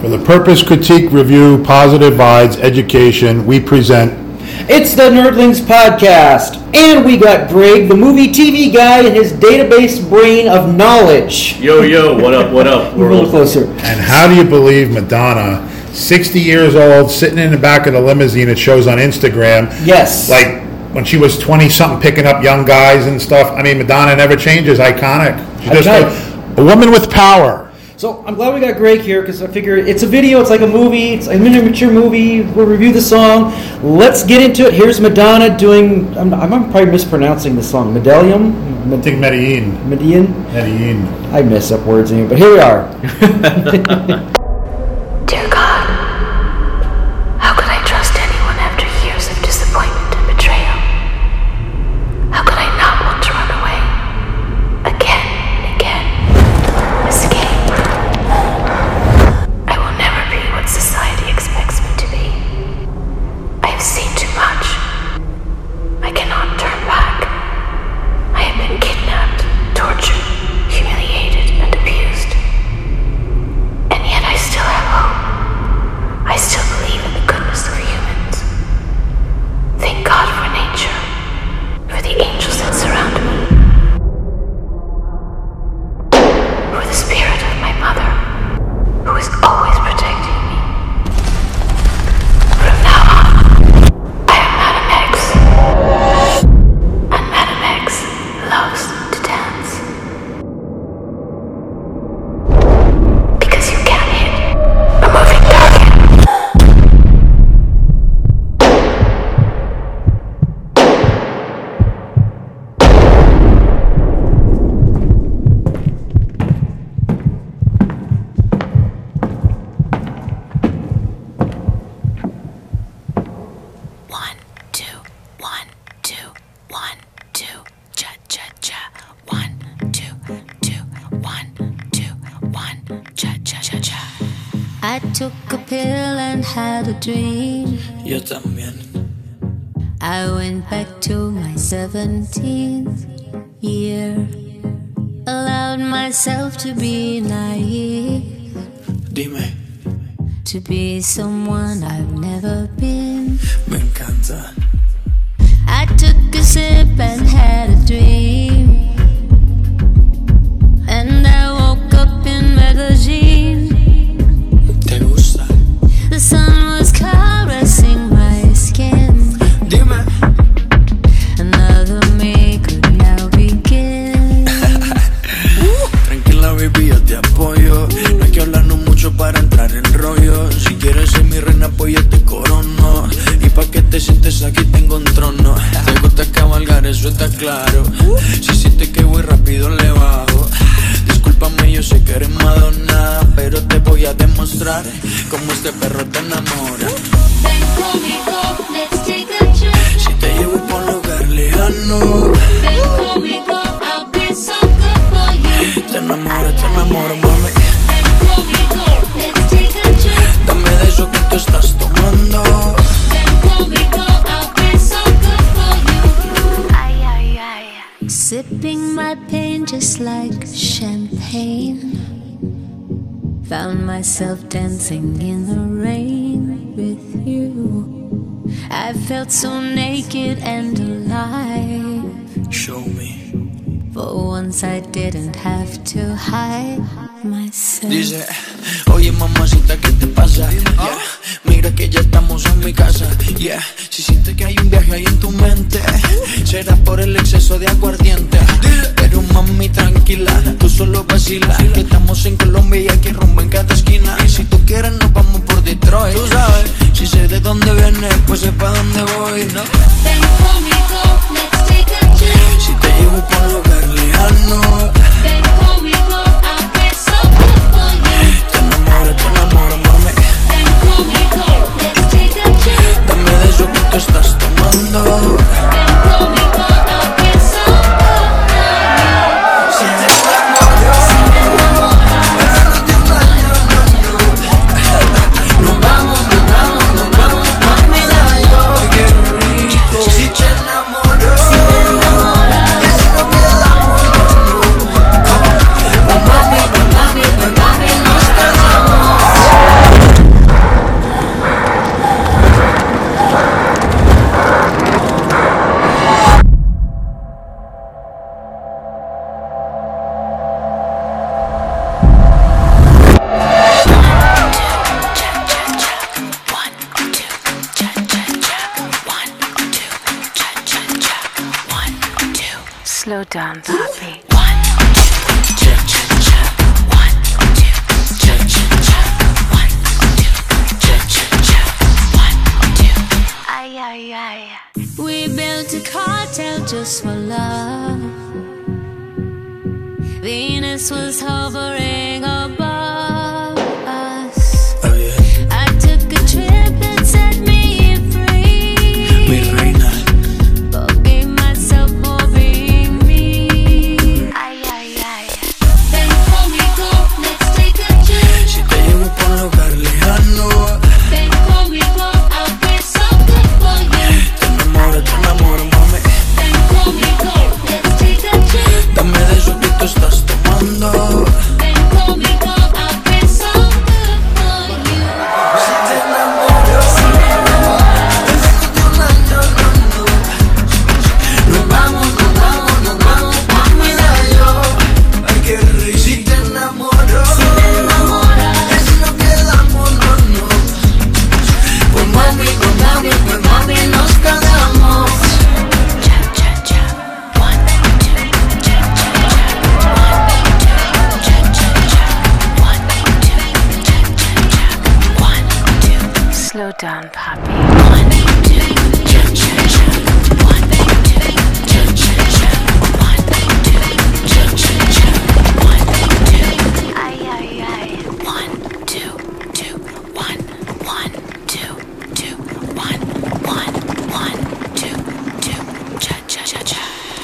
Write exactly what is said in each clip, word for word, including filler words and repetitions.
For the purpose, critique, review, positive vibes, education, we present... It's the Nerdlings Podcast, and we got Greg, the movie T V guy, and his database brain of knowledge. Yo, yo, what up, what up, world? A little closer. And how do you believe Madonna, sixty years old, sitting in the back of the limousine it shows on Instagram? Yes. Like, when she was twenty-something picking up young guys and stuff. I mean, Madonna never changes. Iconic. She's just a, a woman with power. So I'm glad we got Greg here because I figure it's a video, it's like a movie, it's a miniature movie. We'll review the song. Let's get into it. Here's Madonna doing, I'm, I'm probably mispronouncing the song, Medellin? I think Medellin. Medellin? Medellin. I mess up words anyway, but here we are. Dear God, how could I trust anyone after years of disappointment and betrayal? How could I not want to run away? Again and again. Escape. I will never be what society expects me to be. I have seen too much. I cannot turn back. I have been kidnapped, tortured, humiliated, and abused. And yet I still have hope. I still believe in the goodness of humans. Thank God for nature, for the angels that surround me, for the spirit of my mother, who is always protecting me. From now on, I am Madam X. And Madam X loves to dance. Because you can't hit a moving target. One, two, one, two, one, two, cha cha cha. One, two, two, one, two, one, cha cha cha cha. I took a pill and had a dream. Yo también. I went back to my seventeenth year. Allowed myself to be naive, Dime, to be someone I've never been. me encanta. I took a sip and had a dream, and I woke up in Medellin. ¿Te gusta? The sun was caressing my skin. Dime. Another me could now begin. Tranquila baby, yo te apoyo. No hay que hablarnos mucho para entrar en rollo. Si quieres ser mi reina, pues yo te corono. Y pa' que te sientes aquí tengo un trono. Te gusta cabalgar, eso está claro. Si sientes que voy rápido le bajo. Discúlpame, yo sé que eres Madonna, pero te voy a demostrar cómo este perro te enamora. Ven conmigo, let's take a trip. Si te llevo por un lugar lejano, Ven conmigo, I'll be so good for you. te enamoro, te enamoro, mami. Ven conmigo, let's take a trip. Dame de eso que tú estás tomando. Ven conmigo, I'll be so good for you. Ay, ay, ay. Sipping my pain just like champagne. Found myself dancing in the rain with you. I felt so naked and alive. Show me. For once I didn't have to hide myself. Dice, oye mamacita, ¿qué te pasa? Yeah. Mira que ya estamos en mi casa. Yeah. Si sientes que hay un viaje ahí en tu mente, será por el exceso de aguardiente. Pero mami tranquila, tú solo vacila, que estamos en Colombia y aquí rumbo en cada esquina. Y si tú quieres nos vamos por Detroit. Tú sabes, si sé de dónde vienes, pues sé pa' dónde voy, ¿no? Ven conmigo, let's take a trip. Si te llevo por un lugar lejano, Ven conmigo, I'll be so good for you. te enamoro, te enamoro, mami. Ven conmigo, let's take a trip. Dame de eso que tú estás tomando. Ven conmigo, I'll be so good for you. Si te enamoro, Si me enamoro, nos vamos, nos vamos, nos vamos, mami, dale yo. down, Poppy. One, two, cha cha cha. One, two, cha cha cha. One, two, cha cha cha. One, two. Ay, ay, ay. We built a cartel just for love. Venus was hovering above us. Oh, yeah. I took a trip and set me free. Mi reina. Forgave myself for being me. Ay, ay, ay. Ven conmigo, let's take a trip. Si te llevo por un lugar lejano, Ven conmigo, I'll get so good for you. te enamoro, te enamoro, mami. Ven conmigo, let's take a trip. Dame de eso que tú estás tomando. Ven conmigo, I'll get so good for you. Si te enamoro, si te enamoro, te dejo volando, no, no. Nos vamos, nos vamos, nos vamos pa' medallo. Ay, qué rico. Si te enamoro, si te enamoro, es lo que damos, no, no. Pues mami, pues mami, pues mami, nos quedamos. Cha cha cha. One, two, cha cha cha. One, two, cha cha cha. One, two, cha cha cha. One, two. Slow down, Poppy. One, two, cha cha cha. One, two, cha cha cha. One, two, cha cha cha. One, two. Ay, ay, ay. One, two, two, one, one, two, two, one, one, one, two, two, cha cha cha cha.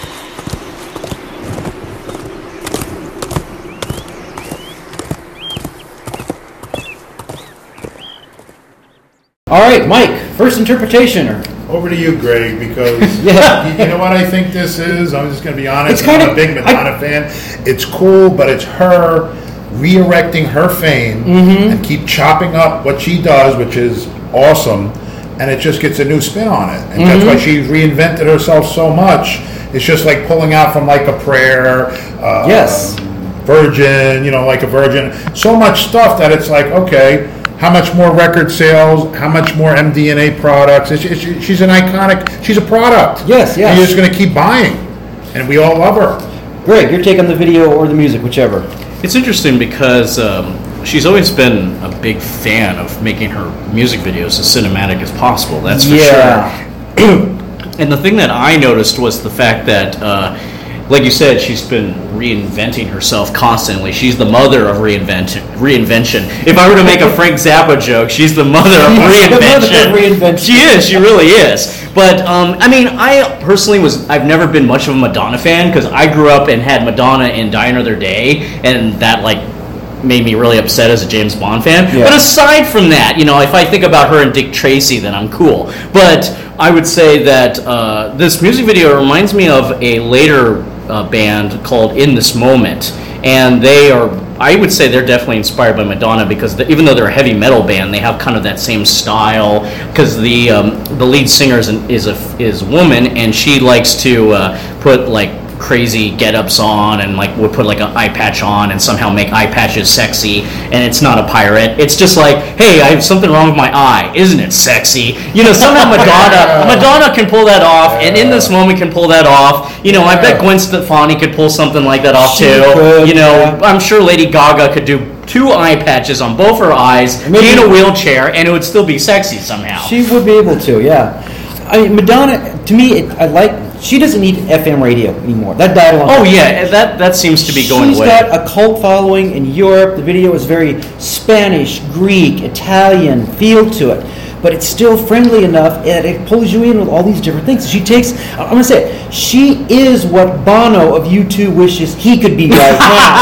All right, Mike. First interpretation. Or Over to you, Greg, because Yeah. you, you know what I think this is? I'm just going to be honest. It's kinda- I'm a big Madonna fan. It's cool, but it's her re-erecting her fame Mm-hmm. and keep chopping up what she does, which is awesome, and it just gets a new spin on it. And that's why Mm-hmm. she's reinvented herself so much. It's just like pulling out from like a prayer. Uh, Yes. Virgin, you know, like a virgin. So much stuff that it's like, okay, how much more record sales? How much more M D N A products? It's, it's, she's an iconic. She's a product. Yes, yes. And you're just going to keep buying, and we all love her. Greg, your take on the video or the music, whichever. It's interesting because um, she's always been a big fan of making her music videos as cinematic as possible. That's for Yeah. sure. And the thing that I noticed was the fact that, uh, like you said, she's been reinventing herself constantly. She's the mother of reinvention. Reinvention. If I were to make a Frank Zappa joke, she's the mother of She's the mother reinvention. of reinvention. She is. She really is. But um, I mean, I personally was. I've never been much of a Madonna fan because I grew up and had Madonna in Die Another Day, and that like made me really upset as a James Bond fan. Yeah. But aside from that, you know, if I think about her and Dick Tracy, then I'm cool. But I would say that uh, this music video reminds me of a later uh, band called In This Moment, and they are, I would say they're definitely inspired by Madonna because the, even though they're a heavy metal band, they have kind of that same style because the um, the lead singer is, an, is a is a woman, and she likes to uh, put like crazy get-ups on and like would put like an eye patch on and somehow make eye patches sexy, and it's not a pirate. It's just like, hey, I have something wrong with my eye. Isn't it sexy? You know, somehow Madonna Madonna can pull that off, and In This Moment can pull that off. You know, I bet Gwen Stefani could pull something like that off She too. could, you know, yeah. I'm sure Lady Gaga could do two eye patches on both her eyes, Maybe- be in a wheelchair, and it would still be sexy somehow. She would be able to, yeah. I mean, Madonna, to me, it, I like. She doesn't need F M radio anymore. That died a long oh time. yeah, that that seems to be going She's away. got a cult following in Europe. The video is very Spanish, Greek, Italian feel to it. But it's still friendly enough that it pulls you in with all these different things. She takes, I'm going to say it, she is what Bono of U two wishes he could be right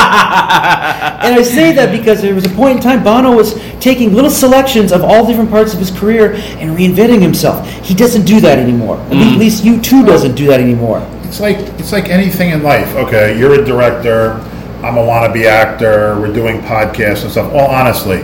now. And I say that because there was a point in time Bono was taking little selections of all different parts of his career and reinventing himself. He doesn't do that anymore. At Mm. least U two doesn't do that anymore. It's like it's like anything in life. Okay, you're a director. I'm a wannabe actor. We're doing podcasts and stuff. All honestly,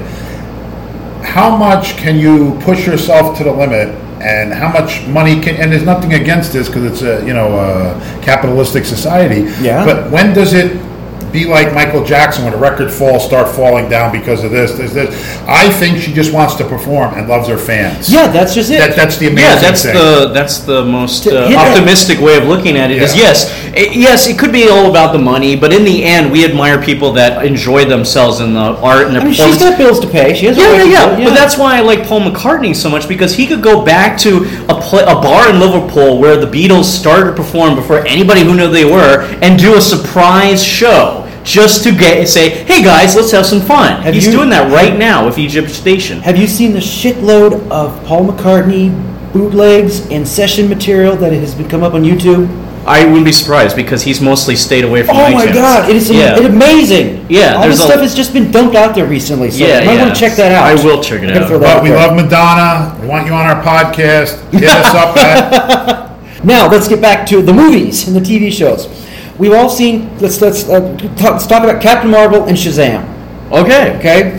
how much can you push yourself to the limit, and how much money can? And there's nothing against this because it's a you know a capitalistic society. Yeah. But when does it be like Michael Jackson when a record falls, start falling down because of this, this, this. I think she just wants to perform and loves her fans. Yeah, that's just it. That, that's the amazing Yeah, that's thing. the that's the most uh, hit that- optimistic way of looking at it. Is Yeah. yes, it, yes, it could be all about the money, but in the end, we admire people that enjoy themselves in the art and the I mean, she's performance. got bills to pay. She has a Yeah, right yeah, to yeah. do it, But that's why I like Paul McCartney so much, because he could go back to a pla a bar in Liverpool where the Beatles started to perform before anybody who knew they were, and do a surprise show just to get say, "Hey guys, let's have some fun." Have He's you- doing that right now with Egypt Station. Have you seen the shitload of Paul McCartney bootlegs and session material that has been come up on YouTube? I wouldn't be surprised because he's mostly stayed away from Oh iTunes. my God, it is am- Yeah. it's amazing. Yeah, all there's this a- stuff has just been dumped out there recently, so Yeah, you might yeah. want to check that out. I will check it I gotta out. throw that But out we there. love Madonna. We want you on our podcast. Hit us up at. Now let's get back to the movies and the T V shows. We've all seen. Let's let's uh, talk, let's talk about Captain Marvel and Shazam. Okay. Okay,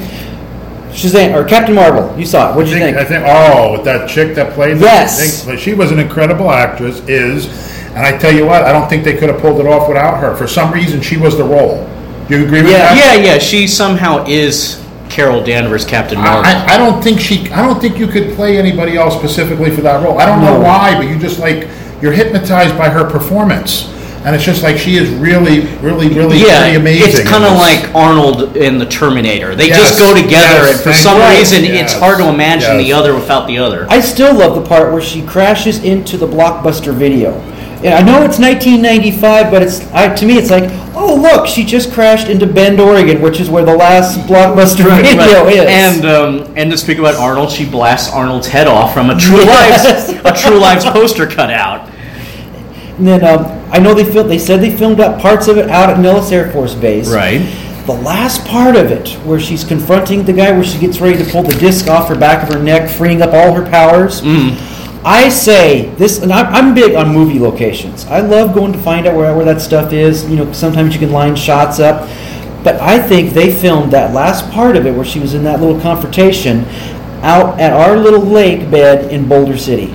Shazam or Captain Marvel. You saw it. What I did you think, think? I think, oh, with that chick that played that, Yes. I think- but she was an incredible actress, is, and I tell you what, I don't think they could have pulled it off without her. For some reason, she was the role. Do you agree with Yeah. that? Yeah, yeah. She somehow is Carol Danvers, Captain Marvel. I, I don't think she, I don't think you could play anybody else specifically for that role. I don't know No. why, but you just like, you're hypnotized by her performance. And it's just like, she is really, really, really yeah, pretty amazing. it's kind of in this. like Arnold in the Terminator. They Yes, just go together, yes, and for thank some you. reason, Yes, it's hard to imagine the yes. other without the other. I still love the part where she crashes into the Blockbuster Video. And I know it's nineteen ninety-five, but it's I, to me it's like, oh look, she just crashed into Bend, Oregon, which is where the last Blockbuster Video Right. is. And um, and to speak about Arnold, she blasts Arnold's head off from a True Yes. Lives a True Lives poster cutout. And then um, I know they filmed. They said they filmed up parts of it out at Nellis Air Force Base. Right. The last part of it, where she's confronting the guy, where she gets ready to pull the disc off her back of her neck, freeing up all her powers. Mm. I say this, and I'm, I'm big on movie locations. I love going to find out where, where that stuff is. You know, sometimes you can line shots up, but I think they filmed that last part of it, where she was in that little confrontation, out at our little lake bed in Boulder City.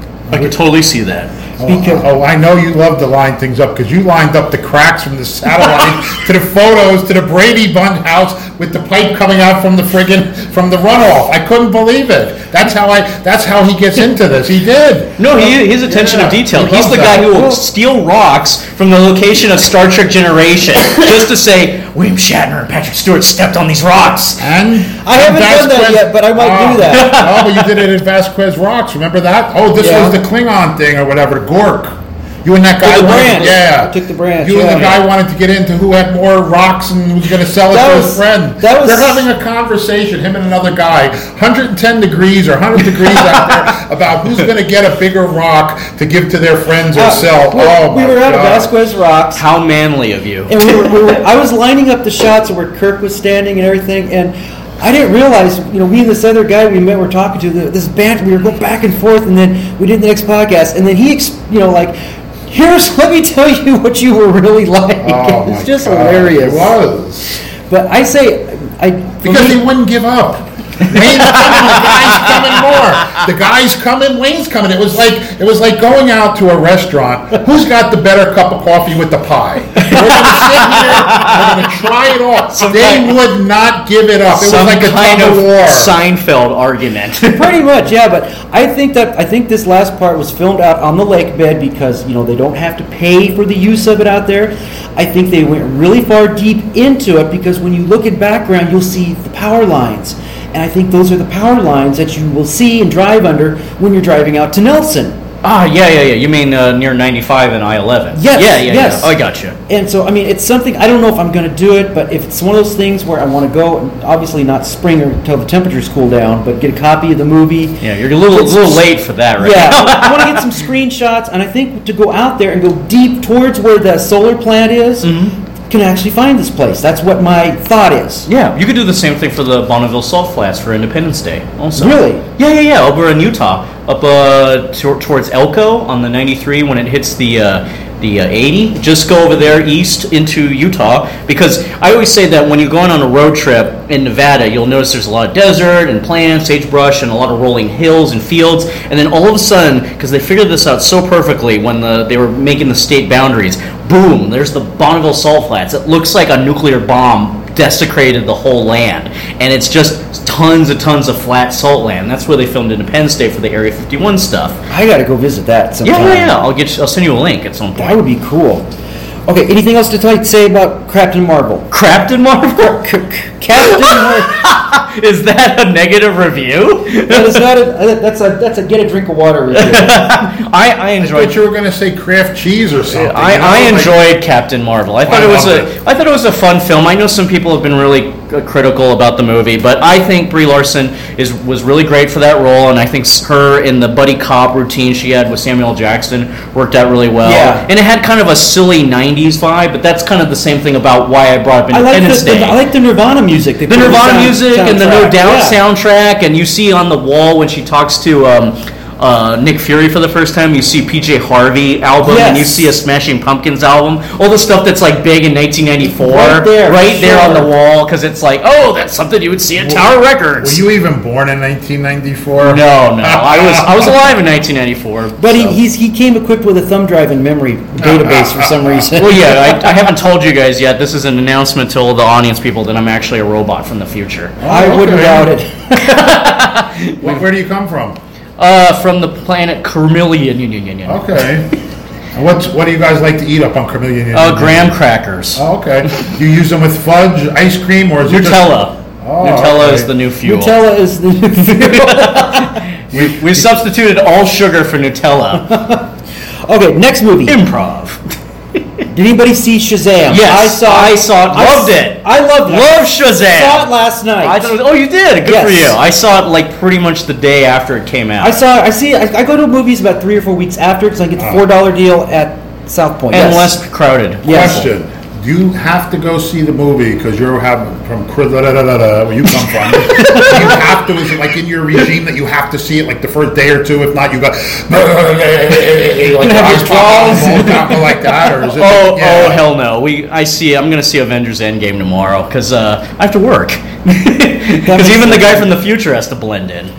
I could totally see that. Because Oh, I know you love to line things up because you lined up the cracks from the satellite to the photos to the Brady Bunch house with the pipe coming out from the friggin' from the runoff. I couldn't believe it. That's how I. That's how he gets into this. He did. No, he, his attention Yeah, to detail. he He's loves the guy that. who will Well- steal rocks from the location of Star Trek Generation just to say, William Shatner and Patrick Stewart stepped on these rocks. And I haven't done that Vasquez- yet, but I might do that. Oh, but you did it at Vasquez Rocks. Remember that? Oh, this Yeah. was the Klingon thing or whatever. Gork. You and that guy the wanted, branch. yeah. I took the branch, You and the yeah. guy wanted to get into who had more rocks and was going to sell it That to was- his friend. that was- They're having a conversation, him and another guy, one hundred ten degrees or one hundred degrees out there, about who's going to get a bigger rock to give to their friends or Uh, sell. we, Oh we my were out of God. Vasquez Rocks. How manly of you. And we were, we were, I was lining up the shots of where Kirk was standing and everything, and I didn't realize, you know, me and this other guy we met were talking to, the, this band, we were going back and forth, and then we did the next podcast, and then he, ex- you know, like, here's, let me tell you what you were really like. Oh It's my just God. hilarious. It was. But I say, I for Because me- he wouldn't give up. Wayne's coming, the guy's coming more. The guy's coming, Wayne's coming. It was like it was like going out to a restaurant. Who's got the better cup of coffee with the pie? We're gonna sit here, we're gonna try it all. Some They kind- would not give it up. It was Some like a kind tug of of war. Seinfeld argument. Pretty much, yeah. But I think that I think this last part was filmed out on the lake bed because you know they don't have to pay for the use of it out there. I think they went really far deep into it because when you look at background, you'll see the power lines, and I think those are the power lines that you will see and drive under when you're driving out to Nelson. Ah, yeah, yeah, yeah. You mean uh, near ninety-five and I eleven? Yes, Yeah, yeah, yes. yeah. I got you. And so, I mean, it's something, I don't know if I'm going to do it, but if it's one of those things where I want to go, and obviously not spring or until the temperatures cool down, but get a copy of the movie. Yeah, you're a little, Get a little some- late for that, right? Yeah, I want to get some screenshots, and I think to go out there and go deep towards where the solar plant is, can actually find this place. That's what my thought is. Yeah, you could do the same thing for the Bonneville Salt Flats for Independence Day, also. Really? Yeah, yeah, yeah. Over in Utah, up uh, tor- towards Elko on the ninety-three when it hits the uh, the uh, eighty. Just go over there east into Utah because I always say that when you're going on a road trip in Nevada, you'll notice there's a lot of desert and plants, sagebrush, and a lot of rolling hills and fields. And then all of a sudden, because they figured this out so perfectly when the, they were making the state boundaries, boom, there's the Bonneville Salt Flats. It looks like a nuclear bomb desecrated the whole land, and it's just tons and tons of flat salt land. That's where they filmed Independence Day for the Area fifty-one stuff. I got to go visit that sometime. Yeah, yeah, yeah. I'll get. You, I'll send you a link at some point. That would be cool. Okay, anything else to tell, say about Captain Marvel? Captain Marvel? Captain Marvel. Is that a negative review? That is not a. That's a. That's a get a drink of water review. I, I I enjoyed. thought you were going to say Kraft cheese or something. I, you know, I like- enjoyed Captain Marvel. I thought I it was loved a it. I thought it was a fun film. I know some people have been really uh, critical about the movie, but I think Brie Larson is was really great for that role, and I think s- her in the buddy cop routine she had with Samuel L. Jackson worked out really well. Yeah. And it had kind of a silly nineties vibe, but that's kind of the same thing about why I brought up I like Independence the, Day. the I like the Nirvana music. They the put in Nirvana sound- music and the No soundtrack. Doubt Yeah. soundtrack, and you see on the wall when she talks to um, uh, Nick Fury for the first time, you see P J Harvey album, and you Yes. see a Smashing Pumpkins album, all the stuff that's like big in nineteen ninety-four, Right there, right there on sure. the wall, because it's like, oh, that's something you would see at Tower Were Records. you even born in nineteen ninety-four? No, no, I was I was alive in nineteen ninety-four. But so. he he's, he came equipped with a thumb drive and memory database for some reason. Well, yeah, I, I haven't told you guys yet. This is an announcement to all the audience people that I'm actually a robot from the future. I wouldn't Okay. doubt it. Where, where do you come from? Uh, from the planet Carmillion. Okay. And what's what do you guys like to eat up on Carmillion? Uh, graham crackers. Oh, okay. You use them with fudge, ice cream, or is it just- Nutella. Oh, Nutella okay. is the new fuel. Nutella is the new fuel. We, we substituted all sugar for Nutella. Okay, next movie. Improv. Did anybody see Shazam? Yes, I saw. I saw it, loved s- it. I loved it. Love Shazam. Saw it last night. I thought it was, oh, you did. Good for Yes. you. I saw it like pretty much the day after it came out. I saw. I see. I, I go to movies about three or four weeks after because I get the four dollar deal at South Point. and yes. less crowded. Yes. Question: do you have to go see the movie because you're having from Cri- da, da, da, da, da, where you come from? Do you have to? Is it like in your regime that you have to see it like the first day or two? If not, you got like have your withdrawals like that, or is it? Oh, yeah. oh, hell no. We, I see. I'm gonna see Avengers Endgame tomorrow because uh, I have to work. Because even the guy from the future has to blend in.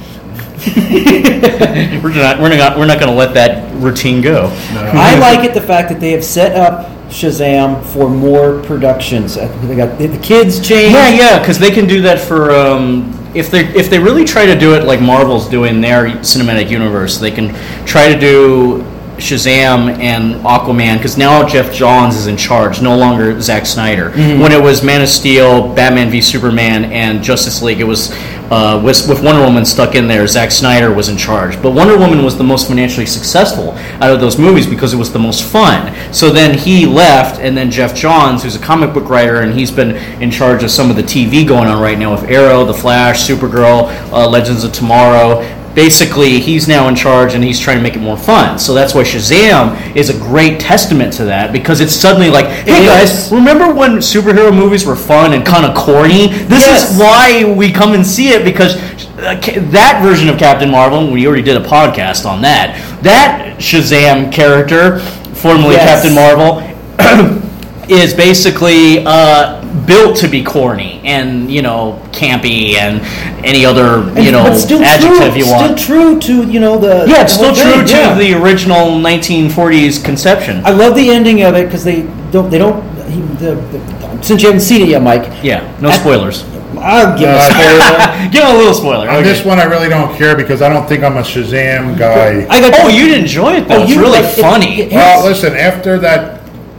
we're not. We're not. We're not gonna let that routine go. I like it the fact that they have set up Shazam for more productions. I think They got the kids changed. Yeah, yeah, because they can do that for um, if they if they really try to do it like Marvel's doing their cinematic universe. They can try to do Shazam and Aquaman because now Jeff Johns is in charge, no longer Zack Snyder. When it was Man of Steel, Batman v Superman, and Justice League, it was uh, with, with Wonder Woman stuck in there. Zack Snyder was in charge, but Wonder Woman was the most financially successful out of those movies because it was the most fun. So then he left, and then Jeff Johns, who's a comic book writer, and he's been in charge of some of the T V going on right now with Arrow, The Flash, Supergirl, uh, Legends of Tomorrow. Basically, he's now in charge and he's trying to make it more fun. So that's why Shazam is a great testament to that because it's suddenly like, hey It guys, is. remember when superhero movies were fun and kind of corny? This Yes. is why we come and see it because uh, ca- that version of Captain Marvel, we already did a podcast on that, that Shazam character, formerly Yes. Captain Marvel, is basically uh, built to be corny and, you know, campy and any other, you And- know, but still adjective true, you want. Still true to you know the Yeah, it's the still whole true thing, to yeah. the original nineteen forties conception. I love the ending of it because they don't they don't he, the, the, since you haven't seen it yet, Mike. Yeah, no At- spoilers. I'll give a Uh, spoiler. Give him a little spoiler. On okay. this one, I really don't care because I don't think I'm a Shazam guy. I got Oh, you didn't enjoy it though. Oh, it's you really like it- funny. it- Well, listen, after that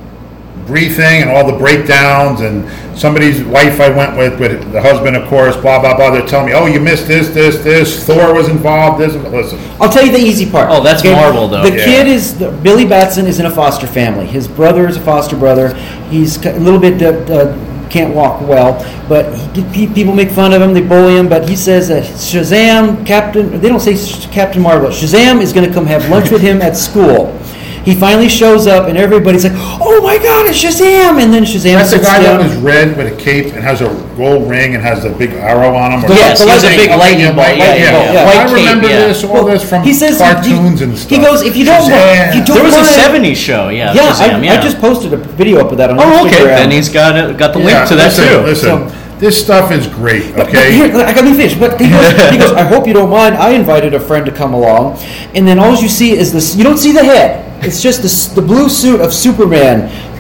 briefing and all the breakdowns and somebody's wife I went with, with the husband, of course, blah, blah, blah, they're telling me, oh, you missed this, this, this, Thor was involved, this, listen. I'll tell you the easy part. Oh, that's Marvel, though. The Yeah. kid is the, Billy Batson is in a foster family. His brother is a foster brother. He's ca- a little bit uh, uh, can't walk well, but he, he- people make fun of him. They bully him, but he says that Shazam, Captain. They don't say Sh- Captain Marvel. Shazam is going to come have lunch with him at school. He finally shows up, and everybody's like, "Oh my God, it's Shazam!" And then Shazam That's the sits guy down. that was red with a cape and has a gold ring and has a big arrow on him. or Yes, something. he has a big Okay, lightning yeah, bolt. Yeah, yeah, yeah, yeah. I White cape, remember yeah. this, all this from he says cartoons he, and stuff. He goes, "If you don't, Shazam. you don't There was a wanna- seventies show, yeah. Yeah, Shazam, I, yeah. I just posted a video up of that on Oh, okay. Instagram. Then he's got it, got the link Yeah, to that listen, too. Listen, So- this stuff is great, But okay? here, I got me finished. But he goes, he goes, I hope you don't mind. I invited a friend to come along, and then all you see is this. You don't see the head. It's just this, the blue suit of Superman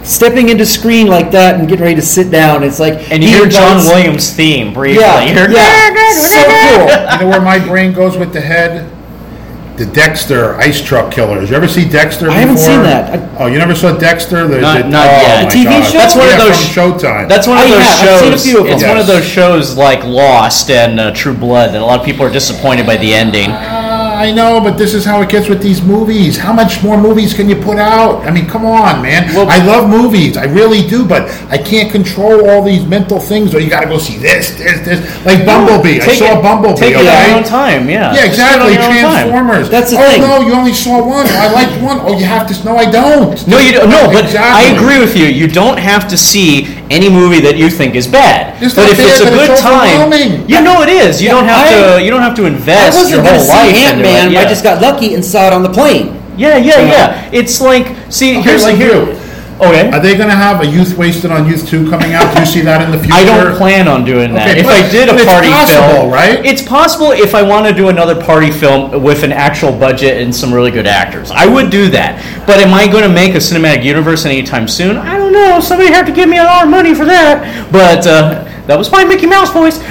stepping into screen like that and getting ready to sit down. It's like And you he hear John invites- Williams' theme briefly. Yeah, You're- yeah, so cool. You know where my brain goes with the head? The Dexter ice truck killers. You ever see Dexter before? I haven't seen that. I- oh, you never saw Dexter? The, Not- the, not oh, yet. my The T V God. show? That's one yeah, of those from Showtime. That's one I of those have. I've seen a shows. few of them. It's one of Yes. those shows like Lost and uh, True Blood that a lot of people are disappointed by the ending. Uh, I know, but this is how it gets with these movies. How much more movies can you put out? I mean, come on, man. Well- I love movies. I really do, but I can't control all these mental things. Or you got to go see this, this, this. Like Bumblebee. I Take saw it- Bumblebee. Take it okay? on your own time, yeah. Yeah, Just do it on exactly. your own time. Transformers. That's the oh, thing. no, you only saw one. I liked one. Oh, you have to. No, I don't. No, you don't. No, but Exactly. I agree with you. You don't have to see any movie that you think is bad. It's but not if bad, it's a but good it's time, overwhelming. you know it is. You Yeah, don't have I- to. You don't have to I invest your wasn't whole going to see life Ant into it. Man. Yeah. I just got lucky and saw it on the plane. Yeah, yeah, You know? yeah. It's like, see, Okay, here's like the here. you. Okay. Are they going to have a Youth Wasted on Youth two coming out? Do you see that in the future? I don't plan on doing that. Okay, if but- I did a but it's party possible, film, right? It's possible if I want to do another party film with an actual budget and some really good actors. I would do that. But am I going to make a cinematic universe anytime soon? I don't know. Somebody have to give me a lot of money for that. But uh, that was my Mickey Mouse voice.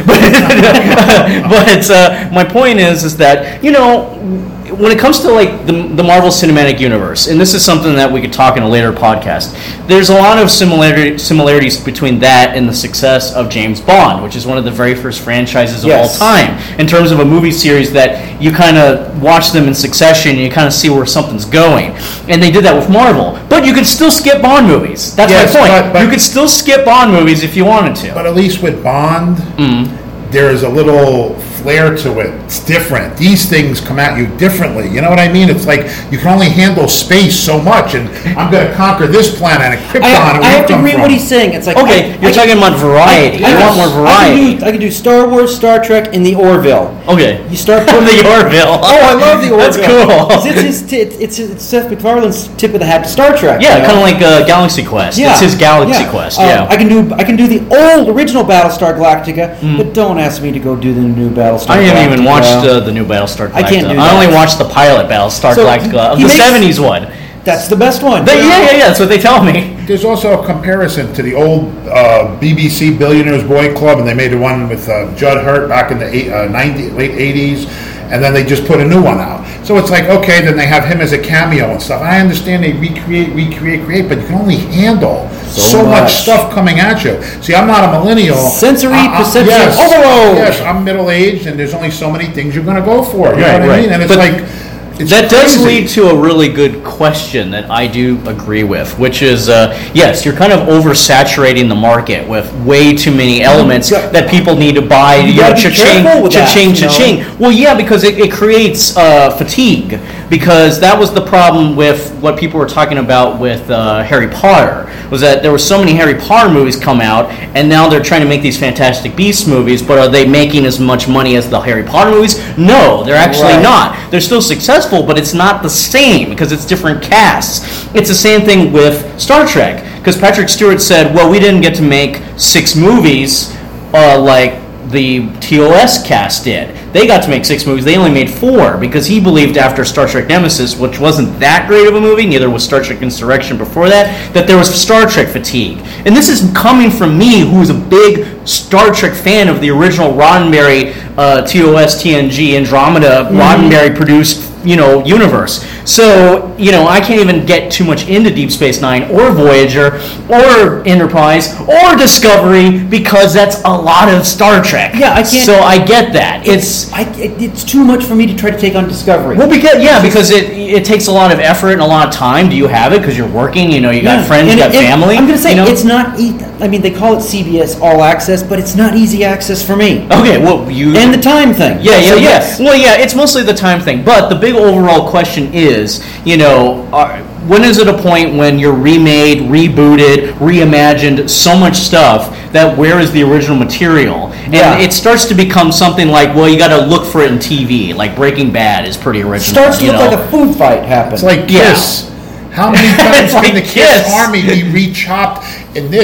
But, but uh, my point is, is that, you know, when it comes to like the, the Marvel Cinematic Universe, and this is something that we could talk in a later podcast, there's a lot of similarity, similarities between that and the success of James Bond, which is one of the very first franchises of Yes. all time, in terms of a movie series that you kind of watch them in succession and you kind of see where something's going. And they did that with Marvel. But you could still skip Bond movies. That's Yes, my point. but- but- you could still skip Bond movies if you wanted to. But at least with Bond, Mm. there is a little flair to it. It's different. These things come at you differently. You know what I mean? It's like you can only handle space so much, and I'm going to conquer this planet and Krypton. I, and I where have you to come agree from. what he's saying. It's like Okay, I, you're I, talking about variety. I, I, I, want more I variety. can, do, I can do Star Wars, Star Trek, and the Orville. Okay. You start From putting the Orville. Oh, I love the Orville. That's cool. It's, it's, it's, it's, it's Seth MacFarlane's tip of the hat to Star Trek. Yeah, you know? kind of like uh, Galaxy Quest. It's his Galaxy yeah. Quest. Um, Yeah. I can do I can do the old original Battlestar Galactica, but don't ask me to go do the new Battlestar. I haven't even Galactica. watched uh, the new Battlestar Galactica. I can't do I that. only watched the pilot Battlestar So, Galactica of he the makes- seventies one. That's the best one. But yeah, yeah, yeah. That's what they tell me. There's also a comparison to the old uh, B B C Billionaires Boy Club, and they made the one with uh, Judd Hurt back in the eight, uh, ninety, late eighties, and then they just put a new one out. So it's like, okay, then they have him as a cameo and stuff. I understand they recreate, recreate, create, but you can only handle so, So much. much. stuff coming at you. See, I'm not a millennial. Sensory I- I- perception yes, overload. Yes, I'm middle-aged, and there's only so many things you're going to go for. You Right, know what right. I mean? And it's But like... It's That does crazy. lead to a really good question that I do agree with, which is, uh, yes, you're kind of oversaturating the market with way too many elements Yeah. that people need to buy. You You know, gotta be cha-ching, careful with that, cha-ching, you know? cha-ching. Well, yeah, because it, it creates uh, fatigue. Because that was the problem with what people were talking about with uh, Harry Potter, was that there were so many Harry Potter movies come out, and now they're trying to make these Fantastic Beasts movies, but are they making as much money as the Harry Potter movies? No, they're actually Right. not. They're still successful, but it's not the same because it's different casts. It's the same thing with Star Trek, because Patrick Stewart said, well, we didn't get to make six movies uh, like the T O S cast did. They got to make six movies. They only made four because he believed after Star Trek Nemesis, which wasn't that great of a movie, neither was Star Trek Insurrection before that, that there was Star Trek fatigue. And this is coming from me, who is a big Star Trek fan of the original Roddenberry uh, T O S, T N G, Andromeda, Roddenberry produced, you know, universe. So, you know, I can't even get too much into Deep Space Nine or Voyager or Enterprise or Discovery because that's a lot of Star Trek. Yeah, I can't- So I get that. It's I, it, it's too much for me to try to take on Discovery. well, because yeah, because it it takes a lot of effort and a lot of time. Do you have it because you're working? You know, you got Yeah. friends, And you got it- family. I'm gonna say you know? it's not. E- I mean, they call it C B S All Access, but it's not easy access for me. okay. Well, you And the time thing. Yeah, yeah, So, yeah. yes. Well, yeah, it's mostly the time thing. But the big overall question is, you know, are, when is it a point when you're remade, rebooted, reimagined, so much stuff that where is the original material? And Yeah. it starts to become something like, well, you got to look for it in T V. Like Breaking Bad is pretty original. Starts to you look know? like a food fight happened. It's like Yeah. Kiss. How many times It's like can the Kiss, Kiss. army be rechopped in this?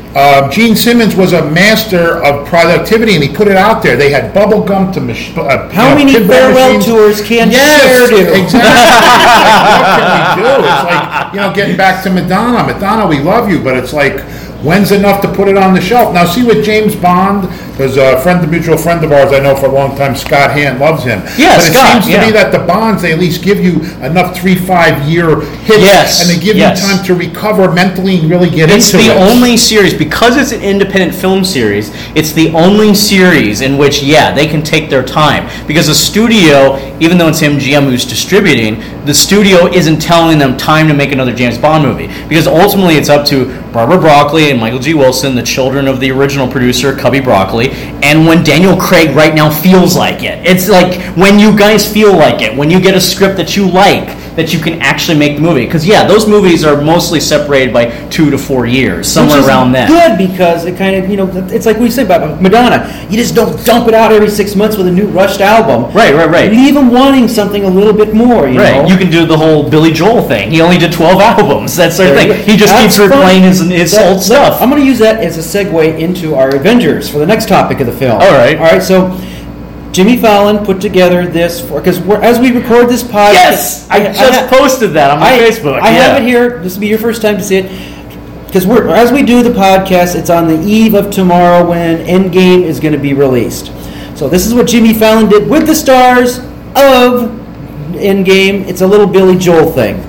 Uh, Gene Simmons was a master of productivity, and he put it out there. They had bubble gum to mach- uh, How you know, many pinball farewell machines. tours can Yes, Cher do? exactly. Like, what can we do? It's like, you know, getting back to Madonna. Madonna, we love you, but it's like, when's enough to put it on the shelf? Now, see with James Bond, because a friend, a mutual friend of ours I know for a long time, Scott Hand, loves him. Yeah, but Scott, it seems to yeah. me that the Bonds, they at least give you enough three, five year hits, Yes, and they give yes. you time to recover mentally and really get It's into the it. only series, because it's an independent film series, it's the only series in which, yeah, they can take their time. Because the studio, even though it's M G M who's distributing, the studio isn't telling them time to make another James Bond movie. Because ultimately it's up to Barbara Broccoli and Michael G. Wilson, the children of the original producer, Cubby Broccoli, and when Daniel Craig right now feels like it. It's like when you guys feel like it, when you get a script that you like, that you can actually make the movie. Because, yeah, those movies are mostly separated by two to four years, somewhere Which is around then. good because it kind of, you know, it's like we say about Madonna. You just don't dump it out every six months with a new rushed album. Right, right, right. Leave them wanting something a little bit more, you Right, know? you can do the whole Billy Joel thing. He only did twelve albums. That's their There you thing. go. He just That's keeps replaying fun. his his That- old stuff. I'm going to use that as a segue into our Avengers for the next topic of the film. All right. All right, so Jimmy Fallon put together this for, because as we record this podcast. Yes, I, just ha- posted that on my I, Facebook. I yeah. have it here. This will be your first time to see it. Because we're as we do the podcast, it's on the eve of tomorrow when Endgame is going to be released. So this is what Jimmy Fallon did with the stars of Endgame. It's a little Billy Joel thing.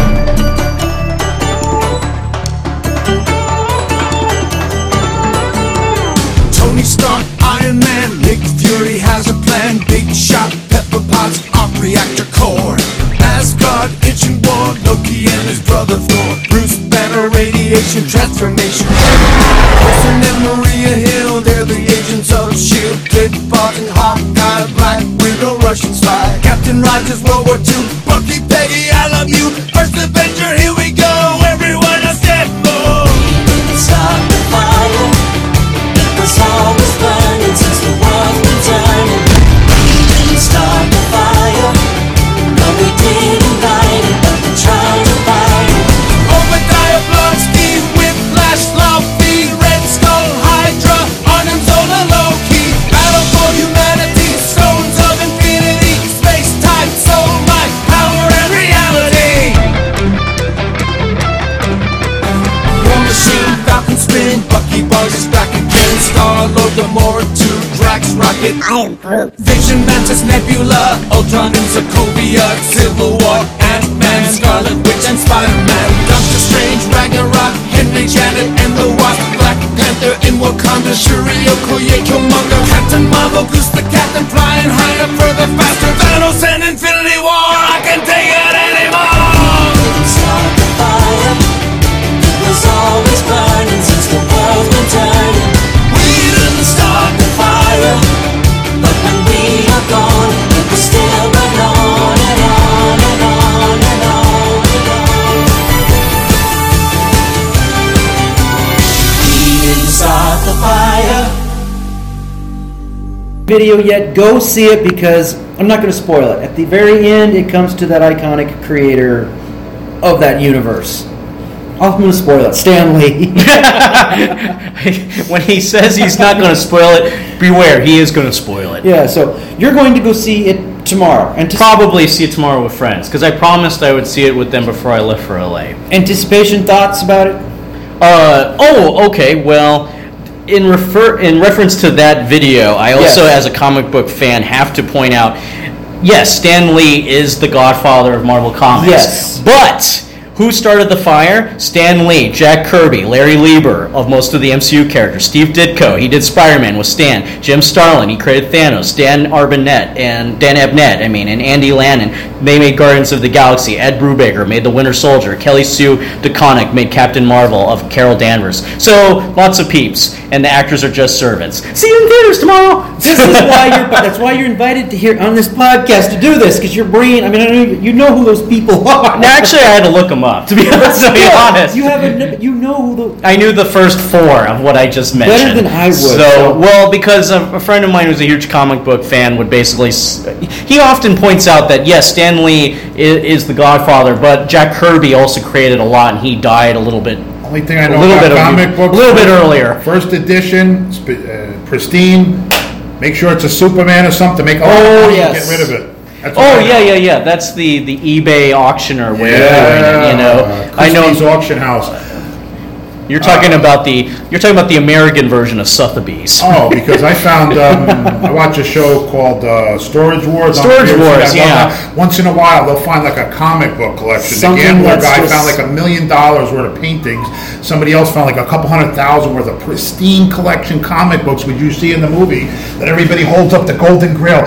Tony Stark, Iron Man, Nick Fury has a plan. Big shot, pepper pots, arc reactor core. Asgard, itching war, Loki and his brother Thor. Bruce Banner, radiation transformation. Wilson and Maria Hill, they're the agents of S H I E L D. Clint Barton, Hawkeye, Black Widow, Russian spy. Captain Rogers, World War Two. Bucky, Peggy, I love you. First Avenger, here we go. Everyone assemble. Start the fire. It was always burning since the world's been turning. We didn't start the fire. No, we didn't light it, but we tried to fight it. Obadiah, Blonsky, Whiplash, Laufey, Red Skull, Hydra, Arnim Zola, Loki. Battle for humanity, stones of infinity, space, time, soul, life, power, and reality. War Machine, Falcon Spin, Bucky Barnes is back again. Star-Lord, Gamora, two, Drax, Rocket, I am Groot. Vision, Mantis, Nebula, Ultron and Sokovia, Civil War, Ant-Man, Scarlet Witch and Spider-Man, Doctor Strange, Ragnarok, Henry, Janet and the Wasp, Black Panther in Wakanda, Shuri, Okoye, Killmonger, Captain Marvel, Goose the Captain, flying higher, further, faster, Thanos and Infinity War. I can take it anymore. Didn't start the fire. It was always burning since the world's been turning. We didn't start The fire, but when we are gone, it will still burn on and on and on and on and on. We didn't start the fire. Video yet, go see it because I'm not going to spoil it. At the very end, it comes to that iconic creator of that universe. I'm going to spoil it, Stan Lee. When he says he's not going to spoil it, beware, he is going to spoil it. Yeah, so you're going to go see it tomorrow. Antici- Probably see it tomorrow with friends, because I promised I would see it with them before I left for L A. Anticipation, thoughts about it? Uh, oh, okay, well, in refer in reference to that video, I also, Yes. as a comic book fan, have to point out, yes, Stan Lee is the godfather of Marvel Comics. Yes. But who started the fire? Stan Lee, Jack Kirby, Larry Lieber of most of the M C U characters, Steve Ditko, he did Spider-Man with Stan, Jim Starlin, he created Thanos, Dan Arbonnet and Dan Abnett, I mean, and Andy Lannon, they made Guardians of the Galaxy, Ed Brubaker made The Winter Soldier, Kelly Sue DeConnick made Captain Marvel of Carol Danvers. So, lots of peeps, and the actors are just servants. See you in theaters tomorrow! This is why you're. That's why you're invited to here on this podcast to do this because your brain. I mean, I know you, you know who those people are. Now, actually, I had to look them up, to be honest. To be Yeah, honest. you have a. You know who the. I knew the first four of what I just mentioned. than I would, So, so- well, because a, a friend of mine who's a huge comic book fan would basically, s- he often points out that yes, Stan Lee is, is the Godfather, but Jack Kirby also created a lot, and he died a little bit Only thing I A know little about bit of- comic books. a little bit earlier. First edition, sp- uh, pristine. Make sure it's a Superman or something. Make a lot Oh, of money and yes. get rid of it. That's what Oh I yeah, know. yeah, yeah. That's the the eBay auctioner way of Yeah, doing it. You know, I Christie's know auction house. you're talking about the you're talking about the American version of Sotheby's. Oh, because I found um, I watch a show called uh, Storage Wars. on Storage T V. Wars, I love yeah. that. Once in a while, they'll find like a comic book collection. Something the Gambler that's guy just- found like a million dollars worth of paintings. Somebody else found like a couple hundred thousand worth of pristine collection comic books, which you see in the movie that everybody holds up the Golden Grail.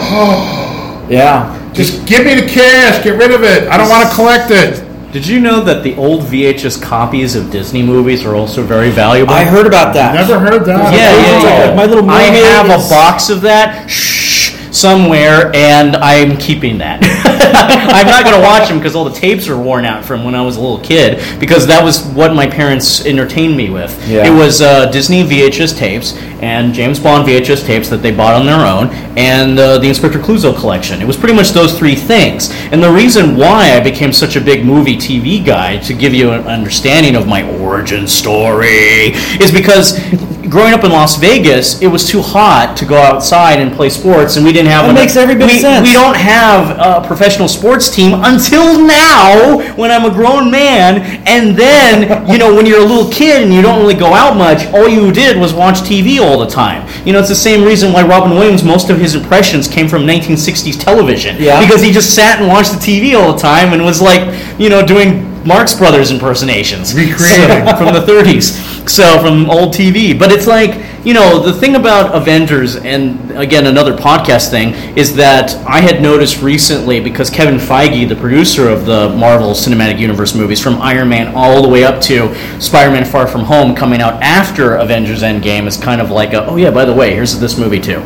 Yeah. Just give me the cash. Get rid of it. I don't want to collect it. Did you know that the old V H S copies of Disney movies are also very valuable? I heard about that. Never heard that. Yeah, Those yeah, are like- yeah. like My Little I Mermaid have is- a box of that shh, somewhere, and I'm keeping that. I'm not going to watch them because all the tapes are worn out from when I was a little kid, because that was what my parents entertained me with. Yeah. It was uh, Disney V H S tapes and James Bond V H S tapes that they bought on their own, and uh, the Inspector Clouseau collection. It was pretty much those three things. And the reason why I became such a big movie T V guy, to give you an understanding of my origin story, is because growing up in Las Vegas, it was too hot to go outside and play sports, and we didn't have. That enough- makes every bit of we, sense. We don't have a professional sports team until now, when I'm a grown man. And then, you know, when you're a little kid and you don't really go out much, all you did was watch T V all the time. You know, it's the same reason why Robin Williams, most of his impressions came from nineteen sixties television. Yeah. Because he just sat and watched the T V all the time and was like, you know, doing Marx Brothers impersonations. Recreating. So- from the thirties. So, from old T V. But it's like, you know, the thing about Avengers, and again, another podcast thing, is that I had noticed recently, because Kevin Feige, the producer of the Marvel Cinematic Universe movies, from Iron Man all the way up to Spider-Man Far From Home, coming out after Avengers Endgame, is kind of like, a, oh yeah, by the way, here's this movie too.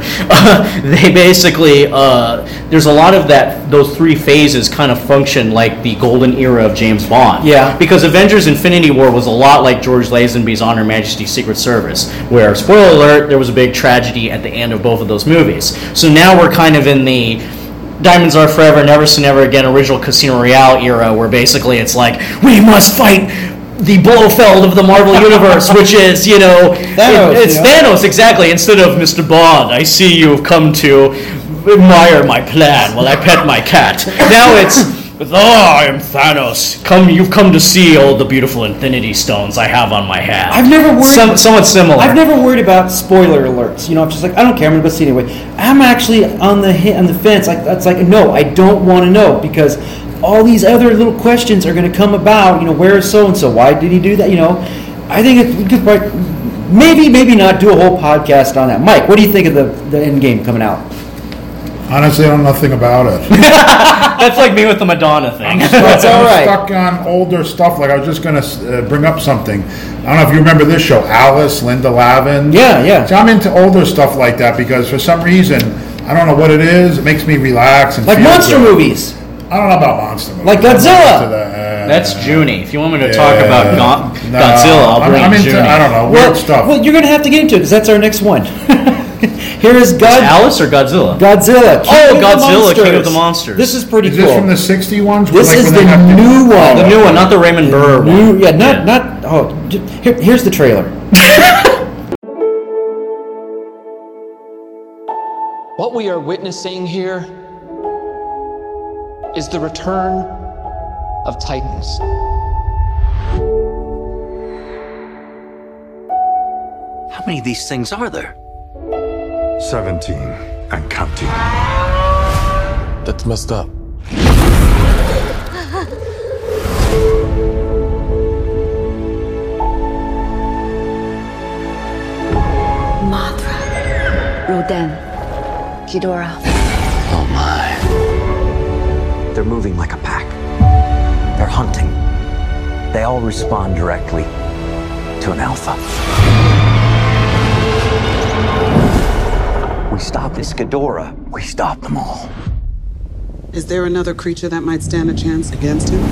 They basically, uh, there's a lot of that, those three phases kind of function like the golden era of James Bond. Yeah. Because Avengers Infinity War was a lot like George Lazenby's On Her Majesty's Secret Service, where, spoiler alert, there was a big tragedy at the end of both of those movies. So now we're kind of in the Diamonds Are Forever, Never Say Never Again original Casino Royale era, where basically it's like, we must fight the Blofeld of the Marvel Universe, which is, you know, Thanos, it- it's you know? Thanos, exactly, instead of Mister Bond, I see you've come to admire my plan while I pet my cat. Now it's, oh, I am Thanos. Come, you've come to see all the beautiful Infinity Stones I have on my hand. I've never worried. Some, somewhat similar. I've never worried about spoiler alerts. You know, I'm just like, I don't care. I'm gonna go see it anyway. I'm actually on the hi- on the fence. Like that's like, no, I don't want to know, because all these other little questions are gonna come about. You know, where is so and so? Why did he do that? You know, I think it, we could like, maybe maybe not do a whole podcast on that. Mike, what do you think of the the end game coming out? Honestly, I don't know nothing about it. That's like me with the Madonna thing. That's all right. I'm stuck on older stuff. Like I was just going to uh, bring up something. I don't know if you remember this show, Alice, Linda Lavin. Yeah, yeah. So I'm into older stuff like that because for some reason, I don't know what it is. It makes me relax and Like feel monster good. movies. I don't know about monster movies. Like I'm not Godzilla. into that. Uh, That's Junie. If you want me to yeah. talk about Go- No, Godzilla, I'll I'm, bring I'm into, Junie. I don't know, weird Well, stuff. well, you're gonna have to get into it because that's our next one. Here is God. Alice or Godzilla? Godzilla. King Oh, of the Godzilla, King of Monsters. the Monsters. This is pretty is cool. this from the sixty ones? This Like is when the they have to- new one. The new one, not the Raymond Burr New, one. yeah, not not. Oh, j- here, here's the trailer. What we are witnessing here is the return of Titans. How many of these things are there? seventeen and counting. That's messed up. Mothra, Rodan, Ghidorah. Oh my. They're moving like a pack. They're hunting. They all respond directly to an alpha. We stop this Ghidorah. We stop them all. Is there another creature that might stand a chance against him?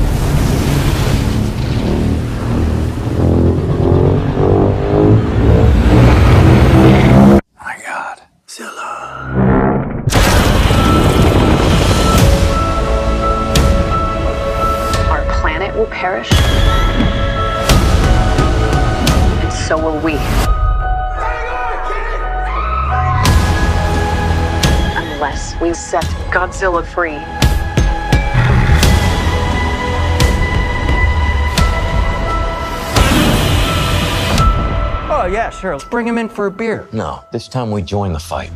My God. Zilla. Our planet will perish. so will we. Unless we set Godzilla free. Oh, yeah, sure. Let's bring him in for a beer. No, this time we join the fight.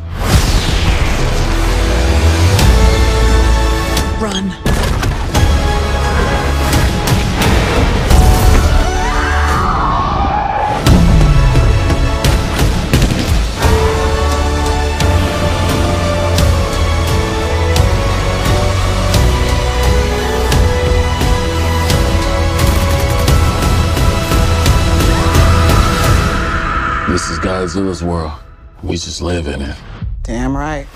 Run. This is Godzilla's world. We just live in it. Damn right.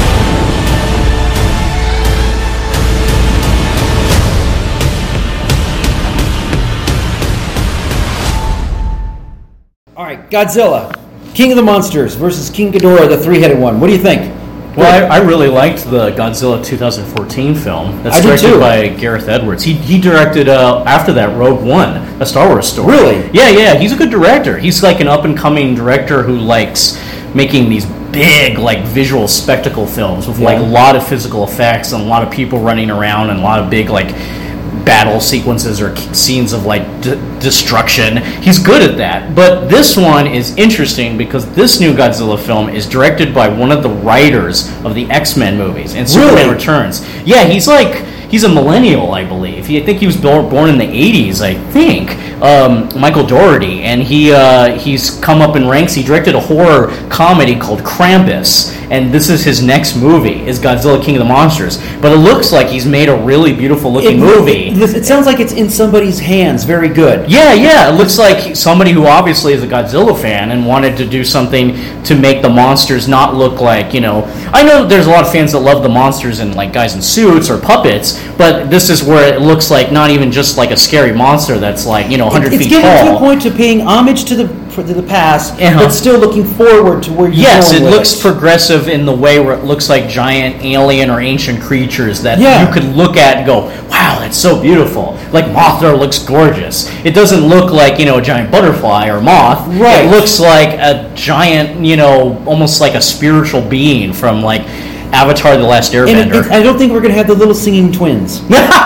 All right, Godzilla, King of the Monsters versus King Ghidorah, the three-headed one. What do you think? Well, I, I really liked the Godzilla two thousand fourteen film. That's I did directed too. by Gareth Edwards. He he directed uh, after that Rogue One, a Star Wars story. Really? Yeah, yeah. He's a good director. He's like an up and coming director who likes making these big like visual spectacle films with like Yeah. a lot of physical effects and a lot of people running around and a lot of big like battle sequences or scenes of like d- destruction. He's good at that. But this one is interesting because this new Godzilla film is directed by one of the writers of the X-Men movies and Superman Really? Returns. Yeah, he's like he's a millennial, I believe. He, I think he was born, born in the eighties, I think. Um, Michael Dougherty, and he uh, he's come up in ranks. He directed a horror comedy called Krampus, and this is his next movie, is Godzilla King of the Monsters. But it looks like he's made a really beautiful looking It, movie. It, it sounds like it's in somebody's hands. Very good. Yeah, yeah. It looks like somebody who obviously is a Godzilla fan and wanted to do something to make the monsters not look like, you know... I know there's a lot of fans that love the monsters and like guys in suits or puppets, but this is where it looks like not even just like a scary monster that's like, you know, one hundred it's feet getting to a tall. point to paying homage to the to the past, Uh-huh. but still looking forward to where you're Yes, going it with looks progressive in the way where it looks like giant alien or ancient creatures that Yeah. you could look at and go, wow, that's so beautiful. Like Mothra looks gorgeous. It doesn't look like, you know, a giant butterfly or moth. Right. It looks like a giant, you know, almost like a spiritual being from like Avatar: The Last And it, Airbender. it, I don't think we're going to have the little singing twins.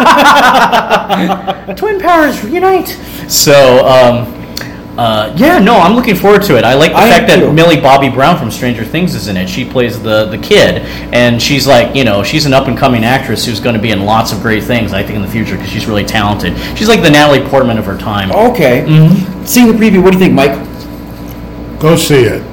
Twin powers reunite. So, um, uh, yeah, no, I'm looking forward to it. I like the I fact am that too. Millie Bobby Brown from Stranger Things is in it. She plays the, the kid, and she's like, you know, she's an up and coming actress who's going to be in lots of great things, I think, in the future because she's really talented. She's like the Natalie Portman of her time. Okay. Mm-hmm. Seeing the preview, what do you think, Mike? Go see it.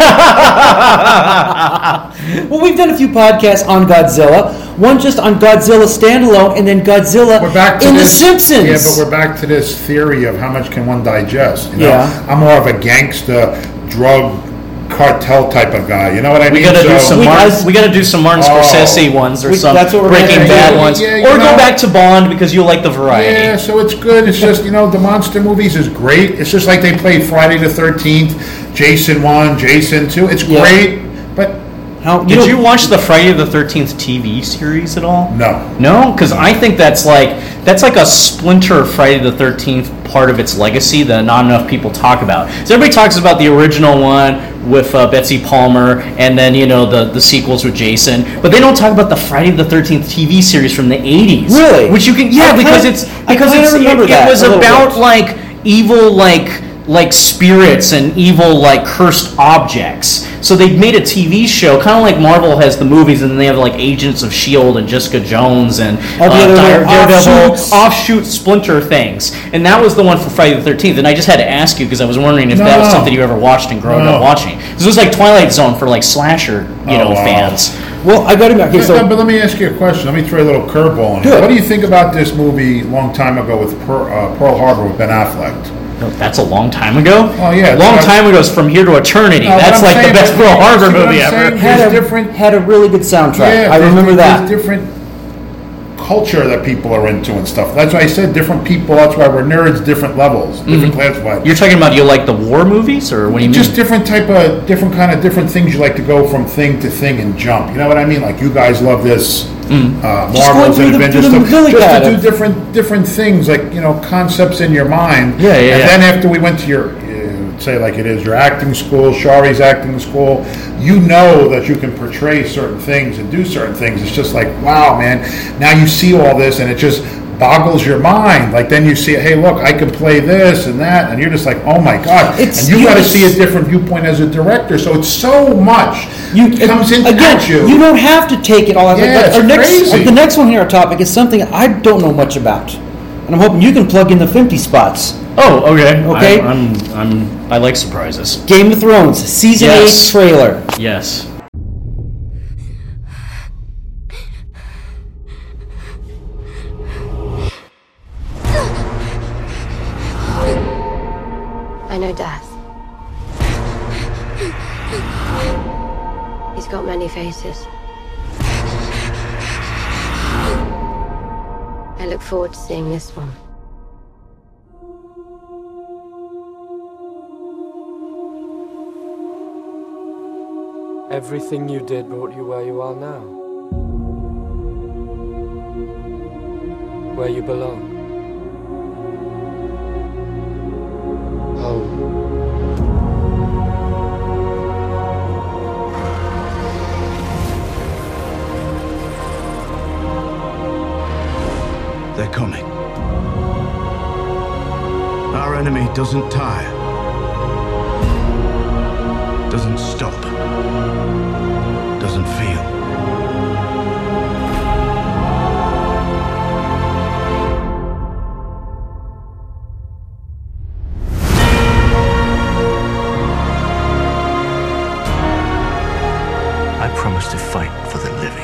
Well, we've done a few podcasts on Godzilla. One just on Godzilla standalone, and then Godzilla We're back to in this, The Simpsons. Yeah, but we're back to this theory of how much can one digest. You know? Yeah. I'm more of a gangster, drug cartel type of guy. You know what I We mean? gotta do So- some Martin, we gotta do some Martin Oh. Scorsese ones or We- some that's what we're Breaking gonna do. Bad ones, Yeah, you or know- go back to Bond because you like the variety. Yeah, so it's good. It's just, you know, the monster movies is great. It's just like they played Friday the thirteenth, Jason one, Jason two. It's Yeah. great, but How, Did know- you watch the Friday the thirteenth T V series at all? no. No, because I think that's like that's like a splinter of Friday the thirteenth part of its legacy that not enough people talk about. So everybody talks about the original one with uh, Betsy Palmer, and then you know the the sequels with Jason, but they don't talk about the Friday the thirteenth T V series from the eighties. Really? Which you can yeah I because kinda- it's I because kinda it's it, remember it that was a little about bit. like evil like like spirits and evil like cursed objects. So they made a T V show, kind of like Marvel has the movies, and then they have like Agents of S H I E L D and Jessica Jones and All the uh, other Dare- little Daredevil, offshoots. offshoot splinter things. And that was the one for Friday the thirteenth. And I just had to ask you because I was wondering if that was No. something you ever watched and grown No. up watching. Because it was like Twilight Zone for like slasher, you Oh, know, wow. fans. Well, I got to okay, Yeah, so but let me ask you a question. Let me throw a little curveball in. Good. What do you think about this movie a long time ago with Pearl, uh, Pearl Harbor with Ben Affleck? No, that's a long time ago. Oh, yeah, long it's- time ago is From Here to Eternity. No, what that's I'm like saying the best is- Pearl Harbor see what movie I'm ever. saying? had There's a different- had a really good soundtrack. I there's- remember there's that. different culture that people are into and stuff. That's why I said different people. That's why we're nerds, different levels, different classified. You're talking about you like the war movies, or what do you Just mean? different type of, different kind of, different things you like to go from thing to thing and jump. You know what I mean? Like you guys love this uh, Just going Marvels through and the- Avengers through the stuff. lily Just pad to do of- different, different things, like you know, concepts in your mind. Yeah, yeah, And yeah. then after we went to your uh, say like it is your acting school, Shari's acting school, you know that you can portray certain things and do certain things. It's just like, wow, man, now you see all this and it just boggles your mind. Like then you see, hey, look, I can play this and that, and you're just like, oh my God. It's, and you got to it's, see a different viewpoint as a director. So it's so much you, comes into again, you. You don't have to take it all. Yeah, like, it's our next, crazy. The next one here, our topic, is something I don't know much about. And I'm hoping you can plug in the fifty spots. Oh, okay. Okay. I, I'm, I'm, I like surprises. Game of Thrones, season Yes. eight trailer. Yes. I know death. He's got many faces. I look forward to seeing this one. Everything you did brought you where you are now. Where you belong. Home. They're coming. Our enemy doesn't tire. Doesn't stop. Doesn't feel. I promise to fight for the living.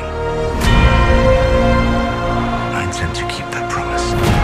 I intend to keep that promise.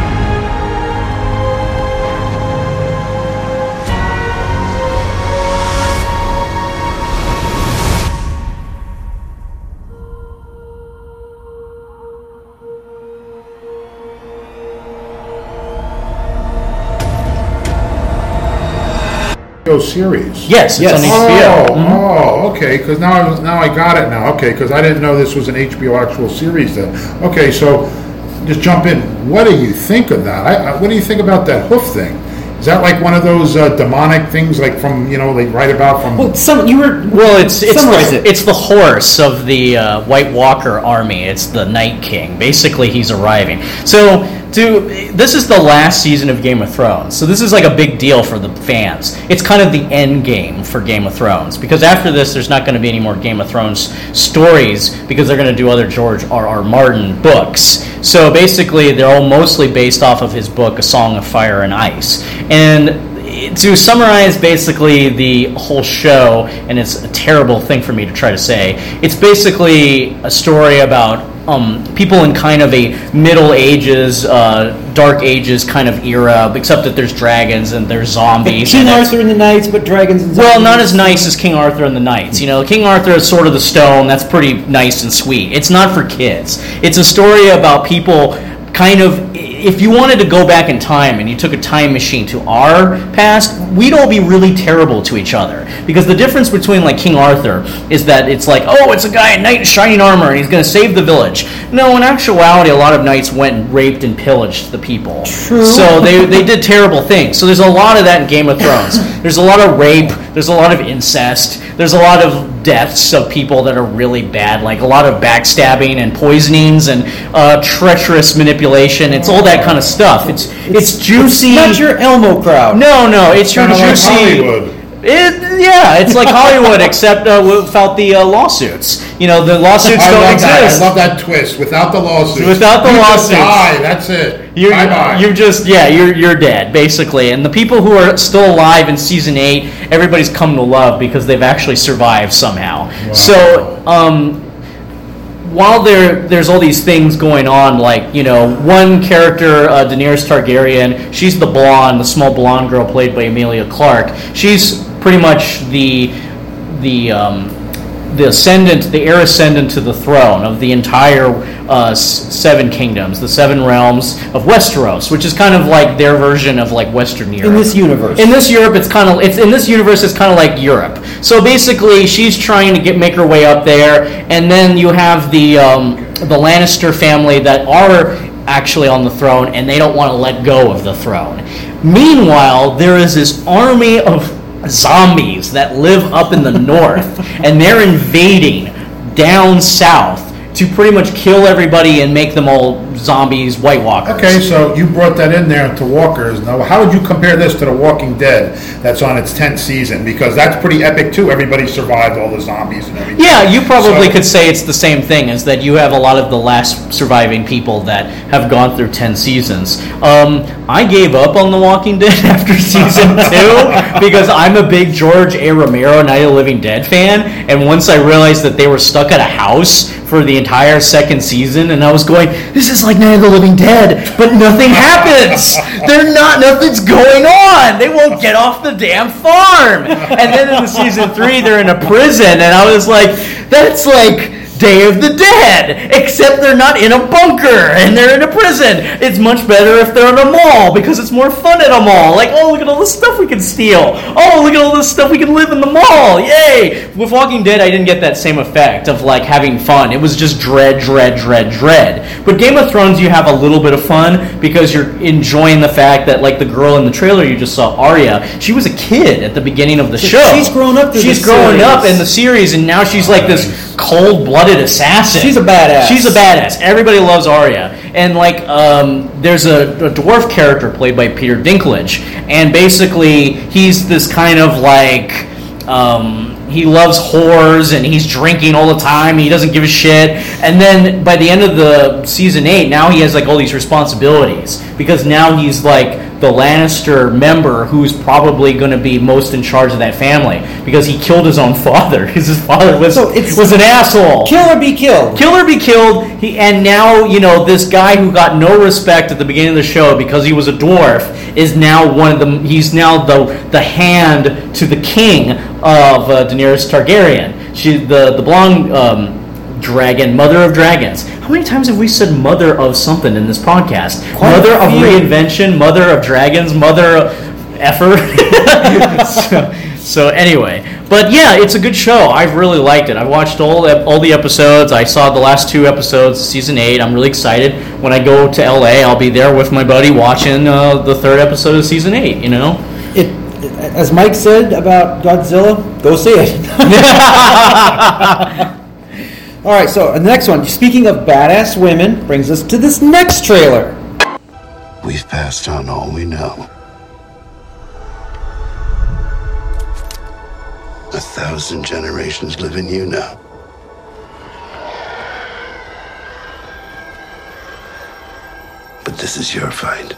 Series. Yes, it's on H B O. Oh, Mhm. oh, okay. Because now, I was- now I got it. Now, okay. Because I didn't know this was an H B O actual series. Then, okay. So, just jump in. What do you think of that? I, I, what do you think about that hoof thing? Is that like one of those uh, demonic things, like from you know they write about from? Well, some you were. Well, it's it's summarize the, it. it's the horse of the uh, White Walker army. It's the Night King. Basically, he's arriving. So, to this is the last season of Game of Thrones. So this is like a big deal for the fans. It's kind of the end game for Game of Thrones because after this, there's not going to be any more Game of Thrones stories because they're going to do other George R. R. Martin books. So basically, they're all mostly based off of his book, A Song of Fire and Ice. And to summarize basically the whole show, and it's a terrible thing for me to try to say, it's basically a story about um, people in kind of a Middle Ages, uh, Dark Ages kind of era, except that there's dragons and there's zombies. King and Arthur and the Knights, but dragons and zombies. well, not as nice as King Arthur and the Knights. You know, King Arthur is Sword of the Stone. That's pretty nice and sweet. It's not for kids. It's a story about people kind of, if you wanted to go back in time and you took a time machine to our past, we'd all be really terrible to each other. Because the difference between like King Arthur is that it's like, oh, it's a guy in knight in shining armor and he's going to save the village. No, in actuality, a lot of knights went and raped and pillaged the people. True. So they, they did terrible things. So there's a lot of that in Game of Thrones. There's a lot of rape. There's a lot of incest. There's a lot of deaths of people that are really bad, like a lot of backstabbing and poisonings and uh, treacherous manipulation. It's all that kind of stuff. It's it's, it's juicy. It's not your Elmo crowd. No, no, it's your Kinda like juicy. Hollywood. It, yeah, it's like Hollywood, except uh, without the uh, lawsuits. You know, the lawsuits I don't love exist. that. I love that twist. Without the lawsuits. Without the you lawsuits. just die. That's it. You're, bye bye. you're just yeah, you're you're dead basically. And the people who are still alive in season eight, everybody's come to love because they've actually survived somehow. Wow. So, um, while there there's all these things going on, like you know, one character, uh, Daenerys Targaryen, she's the blonde, the small blonde girl played by Emilia Clarke. She's pretty much the the um, the ascendant, the heir ascendant to the throne of the entire uh, seven kingdoms, the seven realms of Westeros, which is kind of like their version of like Western Europe. In this universe. In this Europe, it's kind of it's in this universe, it's kind of like Europe. So basically, she's trying to get make her way up there, and then you have the um, the Lannister family that are actually on the throne, and they don't want to let go of the throne. Meanwhile, there is this army of zombies that live up in the north, and they're invading down south to pretty much kill everybody and make them all zombies, White Walkers. Okay, so you brought that in there to Walkers. Now, how would you compare this to The Walking Dead that's on its tenth season? Because that's pretty epic, too. Everybody survived, all the zombies and everything. Yeah, you probably So- could say it's the same thing, is that you have a lot of the last surviving people that have gone through ten seasons. Um, I gave up on The Walking Dead after season two because I'm a big George A. Romero Night of the Living Dead fan, and once I realized that they were stuck at a house for the entire second season, and I was going, this is like Night of the Living Dead, but nothing happens. They're not, nothing's going on. They won't get off the damn farm. And then in the season three, they're in a prison, and I was like, that's like Day of the Dead, except they're not in a bunker and they're in a prison. It's much better if they're in a mall because it's more fun at a mall. Like, oh, look at all this stuff we can steal. Oh, look at all this stuff we can live in the mall. Yay! With Walking Dead, I didn't get that same effect of like having fun. It was just dread, dread, dread, dread. But Game of Thrones, you have a little bit of fun because you're enjoying the fact that, like the girl in the trailer you just saw, Arya, she was a kid at the beginning of the So show. she's grown up through She's the growing series. up in the series, and now she's like this cold-blooded assassin. She's a badass. She's a badass. Everybody loves Arya. And like, um, there's a, a dwarf character played by Peter Dinklage, and basically he's this kind of like, um, he loves whores and he's drinking all the time. He doesn't give a shit. And then by the end of the season eight, now he has like all these responsibilities because now he's like the Lannister member who's probably going to be most in charge of that family because he killed his own father because his father was So it's- was an asshole. Kill or be killed. Kill or be killed. He, and now, you know, this guy who got no respect at the beginning of the show because he was a dwarf is now one of the. He's now the the hand to the king of uh, Daenerys Targaryen. She the the blonde um, dragon, mother of dragons. How many times have we said mother of something in this podcast? Quite a mother of few. reinvention, mother of dragons, mother of effer. so, so anyway, but yeah, it's a good show. I've really liked it. I watched all the, all the episodes. I saw the last two episodes, season eight. I'm really excited. When I go to L A, I'll be there with my buddy watching uh, the third episode of season eight. You know. It, as Mike said about Godzilla, go see it. All right, so the next one. Speaking of badass women, brings us to this next trailer. We've passed on all we know. A thousand generations live in you now. But this is your fight.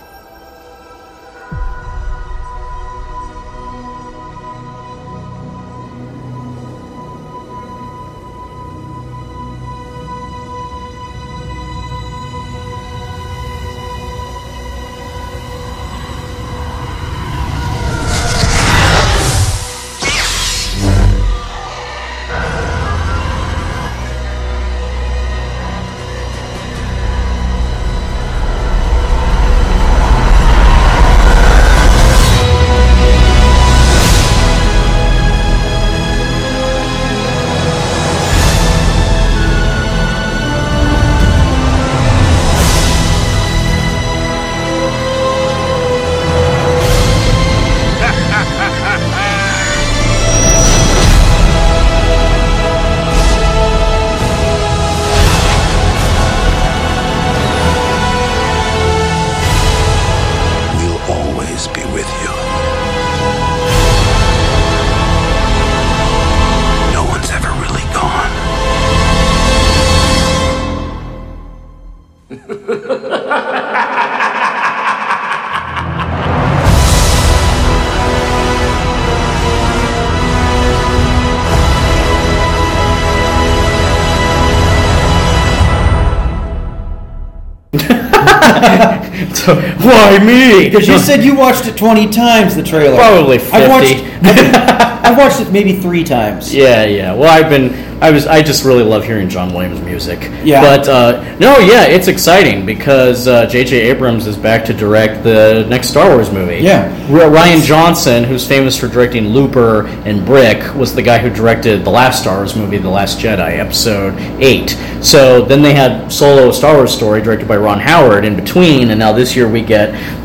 So, why me? Because you said you watched it twenty times, the trailer. Probably I've watched, fifty. I've, I've watched it maybe three times. Yeah, yeah. Well, I've been, I was, I just really love hearing John Williams' music. Yeah. But uh, no, yeah, it's exciting because uh, J J Abrams is back to direct the next Star Wars movie. Yeah. R- Ryan Johnson, who's famous for directing Looper and Brick, was the guy who directed the last Star Wars movie, The Last Jedi, Episode Eight. So then they had Solo: A Star Wars Story, directed by Ron Howard, in between, and now this year we get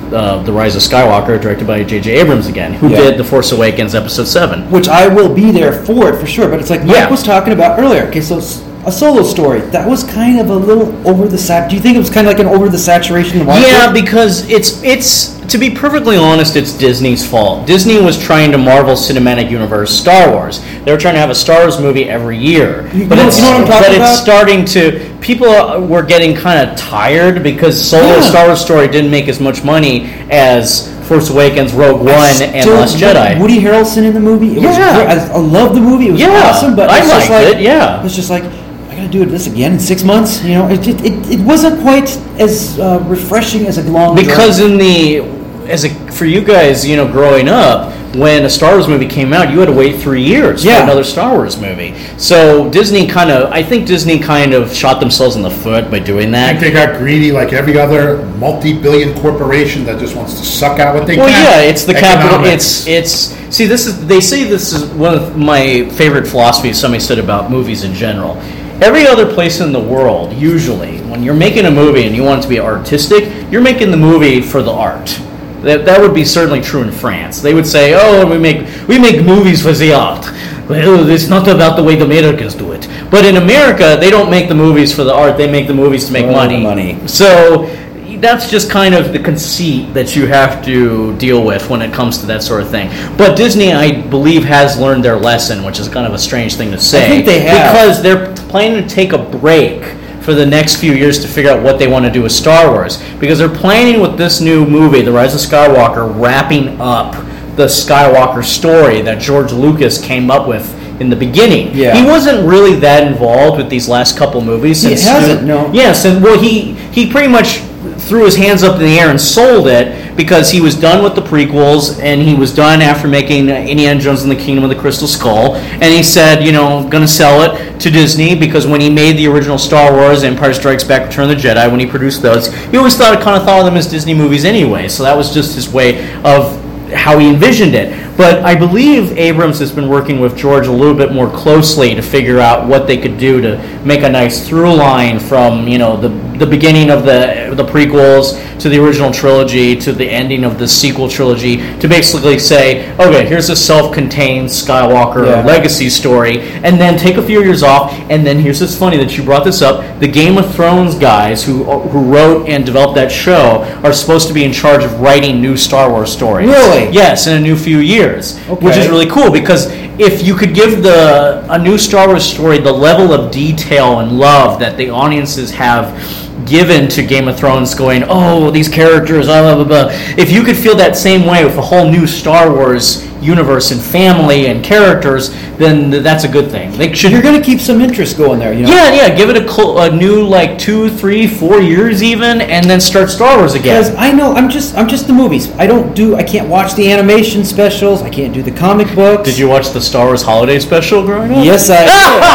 uh, The Rise of Skywalker, directed by J J Abrams again, who Yeah. did The Force Awakens Episode seven. Which I will be there for it for sure. But it's like Mike Yeah. was talking about earlier. Okay, so s- a solo story that was kind of a little over the sat. Do you think it was kind of like an over the saturation? Market? Yeah, because it's it's to be perfectly honest, it's Disney's fault. Disney was trying to Marvel Cinematic Universe Star Wars. They were trying to have a Star Wars movie every year, You but know- it's you know what I'm talking but about? it's starting to. People are- were getting kind of tired because solo Yeah. Star Wars story didn't make as much money as Force Awakens, Rogue One, and Still, Last Jedi. Woody Harrelson in the movie. It was Yeah. great. I, I love the movie. It was Yeah, awesome. But I it's just liked like, it, yeah. It's just like I gotta do this again in six months. You know, it it, it, it wasn't quite as uh, refreshing as a long. Because in the as a for you guys, you know, growing up, when a Star Wars movie came out, you had to wait three years Yeah. for another Star Wars movie. So Disney kind of, I think Disney kind of shot themselves in the foot by doing I that. think they got greedy like every other multi-billion corporation that just wants to suck out what they Well, can. yeah, it's the capital. Economics. It's it's. See, this is. They say this is one of my favorite philosophies. Somebody said about movies in general. Every other place in the world, usually, when you're making a movie and you want it to be artistic, you're making the movie for the art. That that would be certainly true in France. They would say, "Oh, we make we make movies for the art." Well, it's not about the way the Americans do it. But in America, they don't make the movies for the art. They make the movies to make For the money. money. So that's just kind of the conceit that you have to deal with when it comes to that sort of thing. But Disney, I believe, has learned their lesson, which is kind of a strange thing to say. I think they have. Because they're planning to take a break for the next few years to figure out what they want to do with Star Wars. Because they're planning with this new movie, The Rise of Skywalker, wrapping up the Skywalker story that George Lucas came up with in the beginning. Yeah. He wasn't really that involved with these last couple movies. He since- hasn't, no. Yes, and well, he he pretty much threw his hands up in the air and sold it because he was done with the prequels and he was done after making uh, Indiana Jones and the Kingdom of the Crystal Skull, and he said, you know, going to sell it to Disney because when he made the original Star Wars, Empire Strikes Back, Return of the Jedi, when he produced those, he always thought kind of thought of them as Disney movies anyway. So that was just his way of how he envisioned it. But I believe Abrams has been working with George a little bit more closely to figure out what they could do to make a nice through line from, you know, the the beginning of the the prequels to the original trilogy to the ending of the sequel trilogy to basically say, okay, here's a self-contained Skywalker Yeah. legacy story, and then take a few years off, and then here's this funny that you brought this up, the Game of Thrones guys who who wrote and developed that show are supposed to be in charge of writing new Star Wars stories. Really? Yes, in a new few years, Okay. which is really cool because if you could give the a new Star Wars story the level of detail and love that the audiences have given to Game of Thrones, going, oh, these characters, blah, blah, blah, blah. If you could feel that same way with a whole new Star Wars universe and family and characters, then that's a good thing. They should. You're gonna keep some interest going there, you know. Yeah, yeah. Give it a, cl- a new like two, three, four years even, and then start Star Wars again. Because I know I'm just I'm just the movies. I don't do I can't watch the animation specials. I can't do the comic books. Did you watch the Star Wars holiday special growing up? Yes, I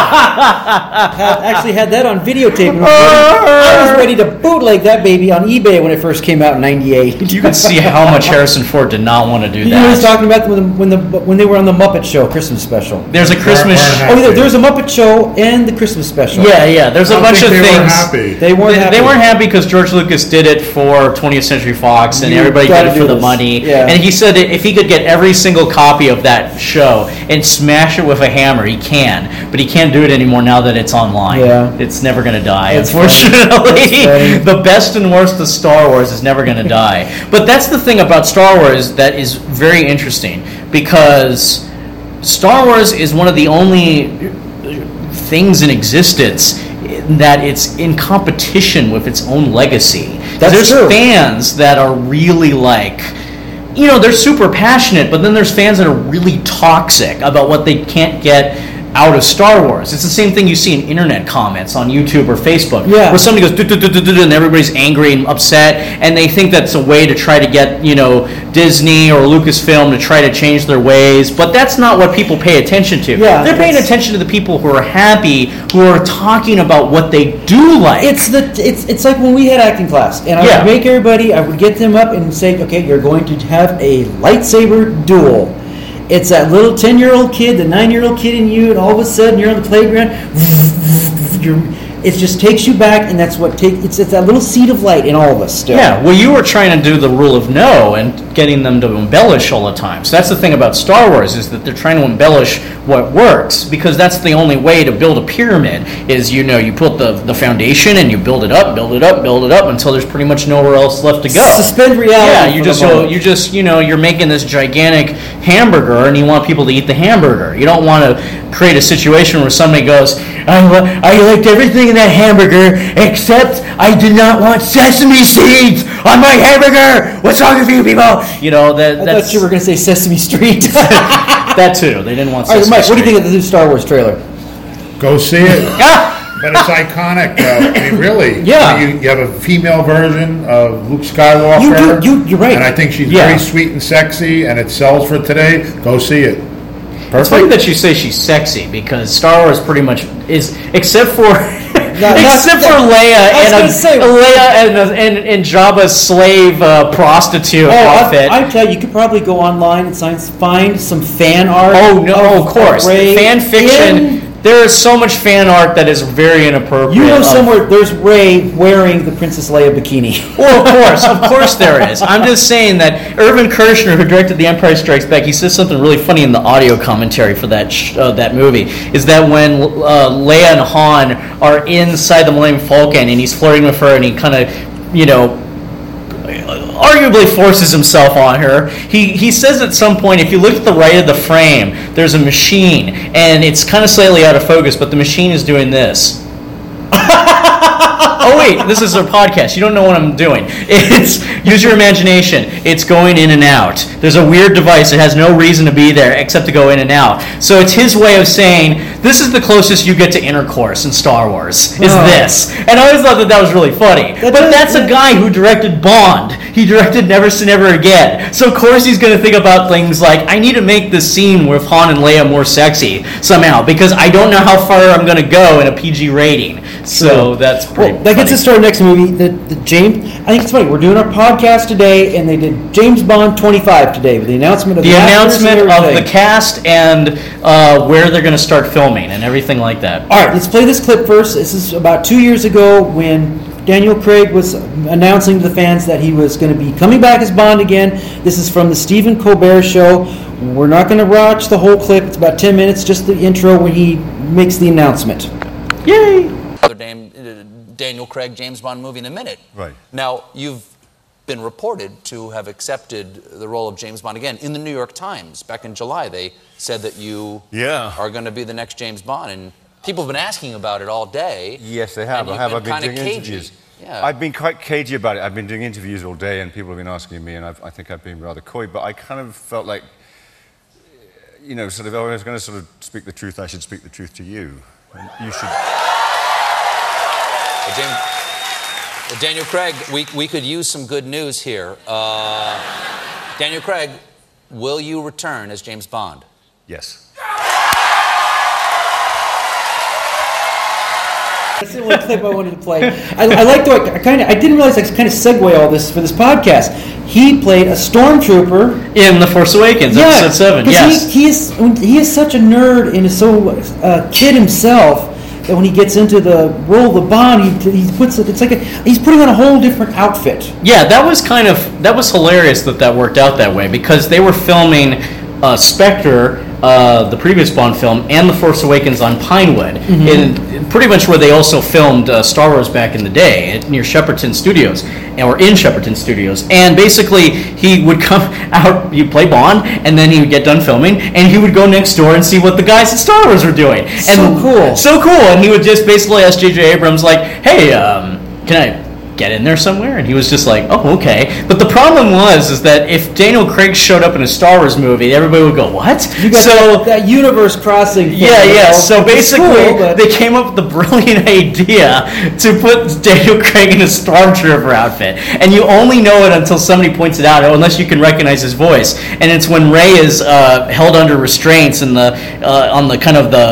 did. had, actually had that on videotape. I was ready to bootleg that baby on eBay when it first came out in ninety-eight. You could see how much Harrison Ford did not want to do You know what I was that. talking about when the, when the when they were on the Muppet Show Christmas special. There's a Christmas. Oh, yeah, there's a Muppet Show and the Christmas special. Yeah, yeah. There's a I don't bunch of think they things. were happy. They weren't They, happy. they weren't happy because George Lucas did it for twentieth Century Fox, and You everybody gotta did it do for the this. money. Yeah. And he said that if he could get every single copy of that show and smash it with a hammer, he can. But he can't do it anymore now that it's online. Yeah. It's never going to die, That's unfortunately. funny. The best and worst of Star Wars is never going to die. But that's the thing about Star Wars that is very interesting, because Star Wars is one of the only things in existence that it's in competition with its own legacy. That's there's true. fans that are really like, you know, they're super passionate, but then there's fans that are really toxic about what they can't get out of Star Wars. It's the same thing you see in internet comments on YouTube or Facebook, Yeah. where somebody goes "Du- du- du- du- du- du," and everybody's angry and upset, and they think that's a way to try to get, you know, Disney or Lucasfilm to try to change their ways, but that's not what people pay attention to. Yeah, They're paying that's- attention to the people who are happy, who are talking about what they do like. It's the it's it's like when we had acting class, and I Yeah. would make everybody. I would get them up and say, "Okay, you're going to have a lightsaber duel." It's that little ten-year-old kid, the nine-year-old kid in you, and all of a sudden you're on the playground. You're, it just takes you back, and that's what take. It's, it's that little seed of light in all of us still. Yeah, well, you were trying to do the rule of no and getting them to embellish all the time. So that's the thing about Star Wars, is that they're trying to embellish what works, because that's the only way to build a pyramid, is, you know, you put the, the foundation and you build it up, build it up, build it up until there's pretty much nowhere else left to go. Suspend reality. Yeah, you for just, the so, moment. you just, you know, you're making this gigantic hamburger and you want people to eat the hamburger. You don't want to create a situation where somebody goes, I, I liked everything in that hamburger except I did not want sesame seeds on my hamburger. What's wrong with you people? You know, that, I that's... thought you were going to say Sesame Street. That too. They didn't want All right, Sesame Mike, what do you Street. think of the new Star Wars trailer? Go see it. But it's iconic, though. I mean, really. Yeah. You, you have a female version of Luke Skywalker. You do, you, you're right. And I think she's Yeah. very sweet and sexy, and it sells for today. Go see it. It's funny Perfect. that you say she's sexy, because Star Wars pretty much is, except for not- except for Leia I was and gonna a, say- Leia and, a, and and Jabba's slave uh, prostitute Oh, outfit. I, I tell you, you could probably go online and sign, find some fan art. oh no, of course, Rey fan fiction. in- There is so much fan art that is very inappropriate. You know of- somewhere there's Rey wearing the Princess Leia bikini. Well, of course, of course there is. I'm just saying that Irvin Kershner, who directed The Empire Strikes Back, he says something really funny in the audio commentary for that sh- uh, that movie. Is that when uh, Leia and Han are inside the Millennium Falcon and he's flirting with her and he kind of, you know, arguably forces himself on her. He he says at some point, if you look at the right of the frame, there's a machine, and it's kind of slightly out of focus, but the machine is doing this. Oh wait, this is a podcast. You don't know what I'm doing. It's use your imagination. It's going in and out. There's a weird device. It has no reason to be there except to go in and out. So it's his way of saying this is the closest you get to intercourse in Star Wars. Is Oh. this? And I always thought that that was really funny. That but does- that's a guy who directed Bond. He directed Never Say Never Again. So of course he's going to think about things like, I need to make this scene with Han and Leia more sexy somehow, because I don't know how far I'm going to go in a P G rating. So that's pretty Well, that gets us to our next movie. The, the James. I think it's funny. We're doing our podcast today, and they did James Bond twenty-five today with the announcement of the the, actors and announcement of everything. the cast and uh, where they're going to start filming and everything like that. All right, let's play this clip first. This is about two years ago when Daniel Craig was announcing to the fans that he was going to be coming back as Bond again. This is from the Stephen Colbert Show. We're not going to watch the whole clip. It's about ten minutes, just the intro when he makes the announcement. Yay! Another damn, uh, Daniel Craig James Bond movie in a minute. Right. Now, you've been reported to have accepted the role of James Bond again. In the New York Times, back in July, they said that you Yeah. are going to be the next James Bond. And people have been asking about it all day. Yes, they have. And I you've have. been I've been kinda doing cagey. interviews. Yeah. I've been quite cagey about it. I've been doing interviews all day, and people have been asking me, and I've, I think I've been rather coy. But I kind of felt like, you know, sort of, if I was going to sort of speak the truth, I should speak the truth to you. And you should. Uh, James, uh, Daniel Craig, we, we could use some good news here. Uh, Daniel Craig, will you return as James Bond? Yes. That's the only clip I wanted to play. I, I like the way I kind of. I didn't realize I could kind of segue all this for this podcast. He played a stormtrooper In The Force Awakens, episode seven, 'cause yes. He, he is he is such a nerd and is so uh, kid himself that when he gets into the role of the Bond, he, he puts it. It's like a, he's putting on a whole different outfit. Yeah, that was kind of, that was hilarious that that worked out that way, because they were filming uh, Spectre, uh, the previous Bond film, and The Force Awakens on Pinewood, Mhm. in pretty much where they also filmed uh, Star Wars back in the day, at, near Shepperton Studios, or in Shepperton Studios. And basically, he would come out, he'd play Bond, and then he would get done filming, and he would go next door and see what the guys at Star Wars were doing. So And cool. So cool, and he would just basically ask J J Abrams, like, hey, um, can I get in there somewhere? And he was just like, oh, okay. But the problem was is that if Daniel Craig showed up in a Star Wars movie, everybody would go, what? You got So that, that universe crossing. thing, yeah, you yeah. know, So which is basically, cool, but- they came up with the brilliant idea to put Daniel Craig in a stormtrooper outfit, and you only know it until somebody points it out, unless you can recognize his voice. And it's when Rey is uh, held under restraints in the uh, on the kind of the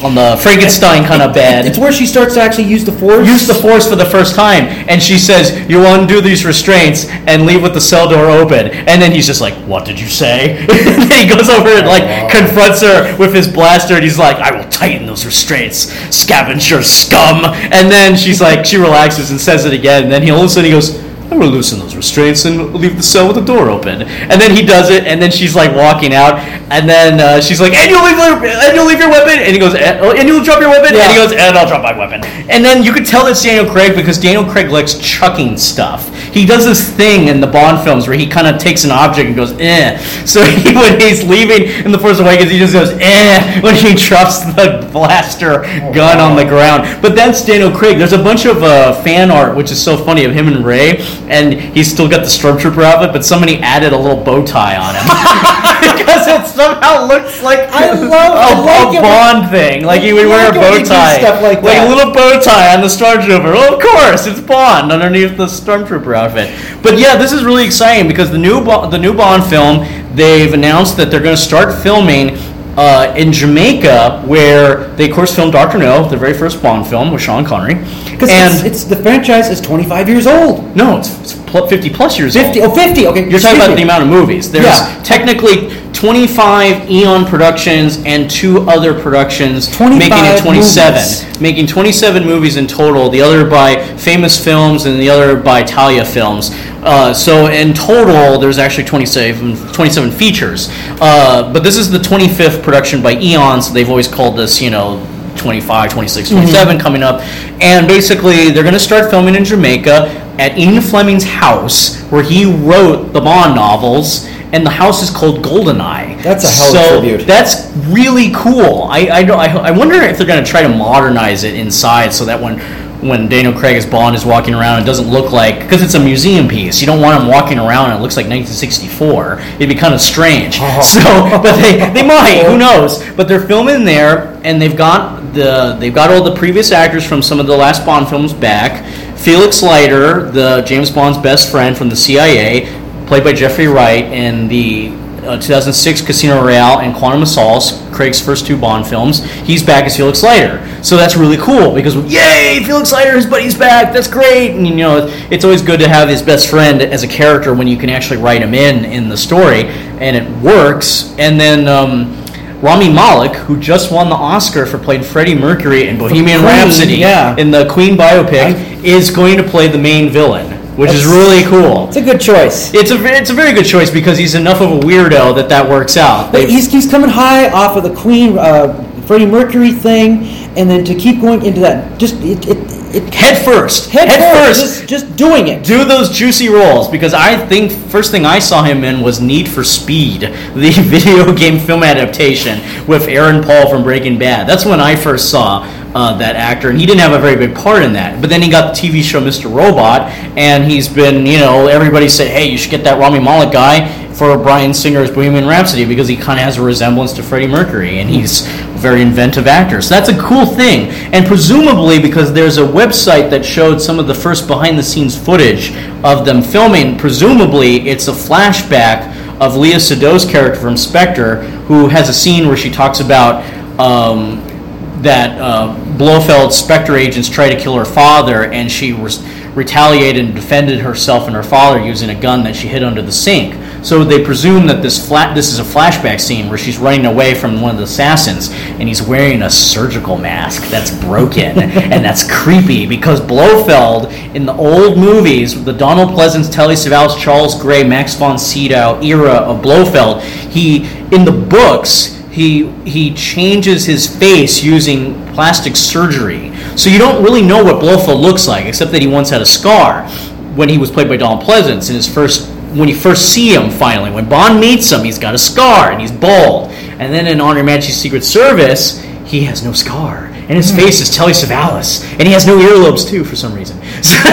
on the Frankenstein kind of bed. It's where she starts to actually use the force. Use the force for the first time, and she says, "You undo these restraints and leave with the cell door open." And then he's just like, "What did you say?" And then he goes over and like Oh. confronts her with his blaster, and he's like, "I will tighten those restraints, scavenger scum." And then she's like, she relaxes and says it again, and then he all of a sudden he goes, "I will loosen those restraints and leave the cell with the door open." And then he does it, and then she's like walking out, and then uh, she's like, "And you'll leave, your, and you'll leave your weapon," and he goes, "And and you'll drop your weapon," Yeah. and he goes, "And I'll drop my weapon." And then you could tell it's Daniel Craig because Daniel Craig likes chucking stuff. He does this thing in the Bond films where he kind of takes an object and goes, "Eh." So he, when he's leaving in The Force Awakens, he just goes, "Eh," when he drops the blaster gun on the ground. But that's Daniel Craig. There's a bunch of uh, fan art, which is so funny, of him and Ray, and he's still got the Stormtrooper outfit, but somebody added a little bow tie on him. Because it somehow looks like I love a, I like a it Bond thing. Like he would wear a like it when bow he does tie. stuff like like that. a little bow tie on the Stormtrooper. Well, of course, it's Bond underneath the Stormtrooper outfit. But yeah, this is really exciting because the new Bo- the new Bond film, they've announced that they're going to start filming uh, in Jamaica, where they of course filmed Doctor No, the very first Bond film with Sean Connery. Because And it's, it's the franchise is twenty-five years old. no, it's, it's pl- fifty plus years fifty. old. Oh, fifty. Okay. You're talking excuse about me. the amount of movies. There's Yeah. technically twenty-five Eon Productions and two other productions, making it twenty-five twenty-seven. movies. Making twenty-seven movies in total, the other by Famous Films and the other by Talia Films. Uh, so in total, there's actually twenty-seven, twenty-seven features. Uh, but this is the twenty-fifth production by Eon, so they've always called this, you know, twenty-five, twenty-six, twenty-seven Mm-hmm. coming up. And basically, they're going to start filming in Jamaica at Ian Fleming's house, where he wrote the Bond novels, and the house is called Goldeneye. That's a hell of a so tribute. That's really cool. I, I, don't- I, I wonder if they're going to try to modernize it inside so that when when Daniel Craig as Bond is walking around, it doesn't look like, because it's a museum piece, you don't want him walking around and it looks like nineteen sixty-four. It'd be kind of strange. Oh. So, but they, they might, who knows? But they're filming there, and they've got the they've got all the previous actors from some of the last Bond films back. Felix Leiter, the James Bond's best friend from the C I A, played by Jeffrey Wright in the uh, two thousand six Casino Royale and Quantum of Solace, Craig's first two Bond films. He's back as Felix Leiter. So that's really cool because, yay, Felix Leiter, his buddy's back. That's great. And, you know, it's always good to have his best friend as a character when you can actually write him in in the story, and it works. And then um, Rami Malek, who just won the Oscar for playing Freddie Mercury in Bohemian Queen, Rhapsody, yeah. in the Queen biopic, is going to play the main villain, which is That's- really cool. It's a good choice. It's a ve- it's a very good choice because he's enough of a weirdo that that works out. But They've- he's, he's coming high off of the Queen, uh, Freddie Mercury thing, and then to keep going into that, just it, it, it head first, head, head first, first. Just, just doing it. Do those juicy roles because I think first thing I saw him in was Need for Speed, the video game film adaptation with Aaron Paul from Breaking Bad. That's when I first saw uh, that actor, and he didn't have a very big part in that. But then he got the T V show Mister Robot, and he's been, you know, everybody said, hey, you should get that Rami Malek guy for Bryan Singer's Bohemian Rhapsody because he kind of has a resemblance to Freddie Mercury, and he's a very inventive actor. So that's a cool thing. And presumably, because there's a website that showed some of the first behind-the-scenes footage of them filming, presumably it's a flashback of Leah Seydoux' character from Spectre, who has a scene where she talks about um, that uh, Blofeld's Spectre agents tried to kill her father, and she was retaliated and defended herself and her father using a gun that she hid under the sink. So they presume that this flat this is a flashback scene where she's running away from one of the assassins, and he's wearing a surgical mask that's broken, and that's creepy because Blofeld in the old movies, the Donald Pleasance, Telly Savalas, Charles Gray, Max von Sydow era of Blofeld, he in the books he he changes his face using plastic surgery. So you don't really know what Blofeld looks like, except that he once had a scar when he was played by Donald Pleasance in his first, when you first see him finally. When Bond meets him, he's got a scar and he's bald. And then in On Her Majesty's Secret Service, he has no scar. And his face is Telly Savalas. And he has no earlobes too for some reason.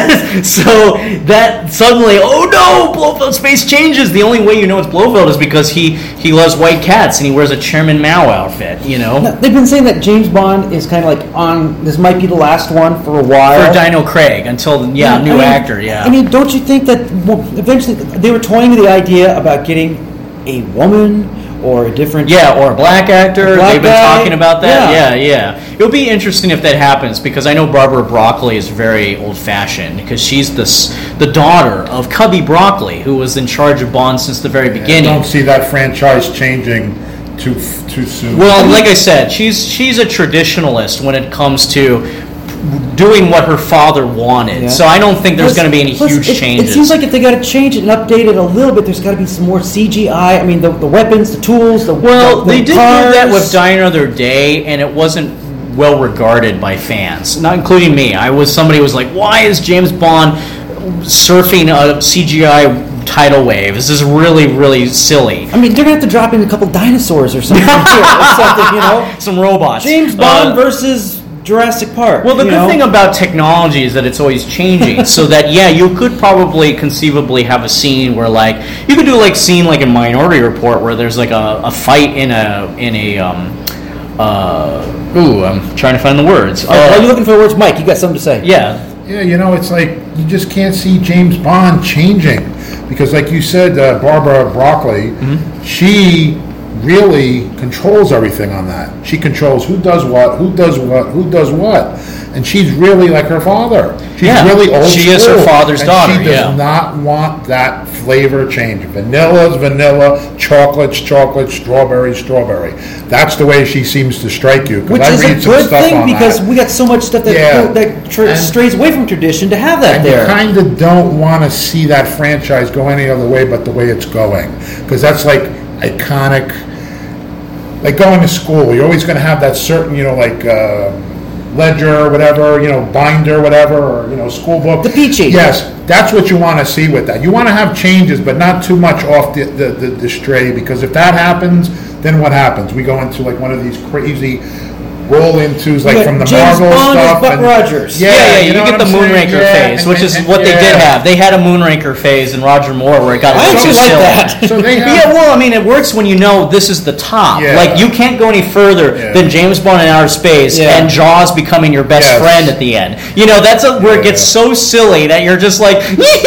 So that suddenly, oh no, Blofeld's face changes. The only way you know it's Blofeld is because he, he loves white cats and he wears a Chairman Mao outfit, you know? Now, they've been saying that James Bond is kind of like on, this might be the last one for a while. For Daniel Craig until, yeah, new I mean, actor, yeah. I mean, don't you think that well, eventually they were toying with the idea about getting a woman or a different Yeah, or a black actor. A black They've been guy. talking about that. Yeah. Yeah. yeah, It'll be interesting if that happens because I know Barbara Broccoli is very old-fashioned because she's the s- the daughter of Cubby Broccoli, who was in charge of Bond since the very I beginning. don't see that franchise changing too too soon. Well, like I said, she's she's a traditionalist when it comes to doing what her father wanted. Yeah. So I don't think there's Plus- going to be any plus huge it, changes. It seems like if they got to change it and update it a little bit, there's got to be some more C G I. I mean, the, the weapons, the tools, the Well, the, they the did cars. do that with Die Another Day, and it wasn't well regarded by fans, not including me. I was somebody who was like, "Why is James Bond surfing a C G I tidal wave? This is really, really silly." I mean, they're gonna have to drop in a couple dinosaurs or something, here, or something, you know. Some robots. James Bond Uh, versus Jurassic Park. Well, the you good know? thing about technology is that it's always changing. So that yeah, you could probably conceivably have a scene where like you could do like scene like in Minority Report where there's like a, a fight in a in a um uh ooh I'm trying to find the words. Oh, while Uh, you're looking for words, Mike, you got something to say? yeah. Yeah, you know, it's like you just can't see James Bond changing because, like you said, uh, Barbara Broccoli, she really controls everything on that. She controls who does what, who does what, who does what, and she's really like her father. She's Yeah, really old she is her school, father's and daughter, She does yeah. not want that flavor change. Vanilla's vanilla, chocolate's chocolate, strawberry, strawberry. That's the way she seems to strike you. 'cause Which I is a read some good stuff thing on because that. we got so much stuff that Yeah. that tra- And- strays away from tradition to have that And there. you kind of don't want to see that franchise go any other way but the way it's going. Because that's like iconic, like going to school. You're always going to have that certain, you know, like uh, ledger or whatever, you know, binder, whatever, or, you know, school book. The peachy. Yes, that's what you want to see with that. You want to have changes, but not too much off the, the, the, the stray, because if that happens, then what happens? We go into like one of these crazy roll-intos, like You got from the James Marvel Bond as stuff. Buck and- Rogers. Yeah, yeah, you, know get what the I'm saying? Moonraker Yeah, phase, and- which is and- what they did yeah. have. They had a Moonraker phase in Roger Moore where it got a I little actually too like silly. that. So they have- yeah, well, I mean, it works when you know this is the top. Yeah. Like, you can't go any further Yeah. than James Bond in outer space Yeah. and Jaws becoming your best Yes. friend at the end. You know, that's a, where it Yeah. gets so silly that you're just like,